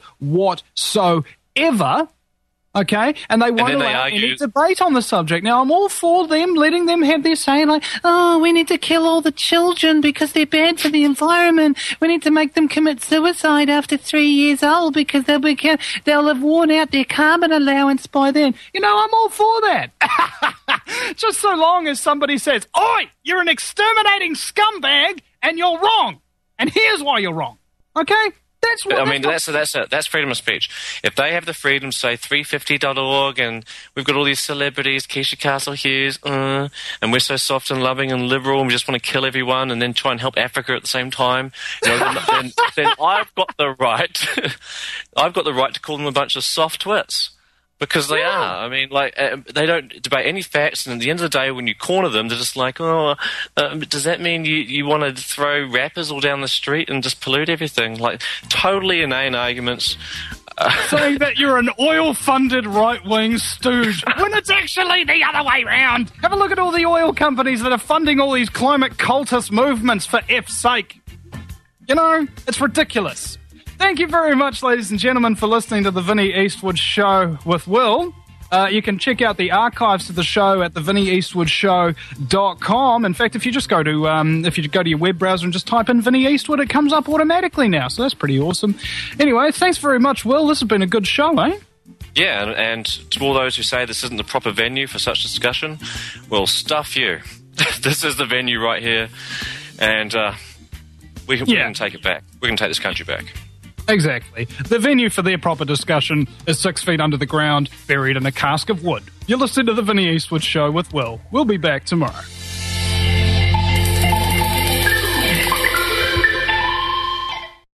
whatsoever. Okay, and they won't allow any debate on the subject. Now, I'm all for them, letting them have their say, like, oh, we need to kill all the children because they're bad for the environment. We need to make them commit suicide after 3 years old because they'll have worn out their carbon allowance by then. I'm all for that. Just so long as somebody says, oi, you're an exterminating scumbag and you're wrong. And here's why you're wrong. Okay? That's freedom of speech. If they have the freedom to say 350.org and we've got all these celebrities, Keisha Castle Hughes, and we're so soft and loving and liberal and we just want to kill everyone and then try and help Africa at the same time, then I've got the right. I've got the right to call them a bunch of soft twits. Because they are. I mean, they don't debate any facts, and at the end of the day, when you corner them, they're just like, does that mean you want to throw rappers all down the street and just pollute everything? Like, totally inane arguments. Saying that you're an oil-funded right-wing stooge, when it's actually the other way round. Have a look at all the oil companies that are funding all these climate cultist movements, for F's sake. It's ridiculous. Thank you very much, ladies and gentlemen, for listening to the Vinnie Eastwood Show with Will. You can check out the archives of the show at thevinnieeastwoodshow.com. In fact, if you just go to your web browser and just type in Vinnie Eastwood, it comes up automatically now. So that's pretty awesome. Anyway, thanks very much, Will. This has been a good show, eh? Yeah, and to all those who say this isn't the proper venue for such discussion, well, stuff you. This is the venue right here, and we can take it back. We can take this country back. Exactly. The venue for their proper discussion is 6 feet under the ground, buried in a cask of wood. You're listening to the Vinnie Eastwood Show with Will. We'll be back tomorrow.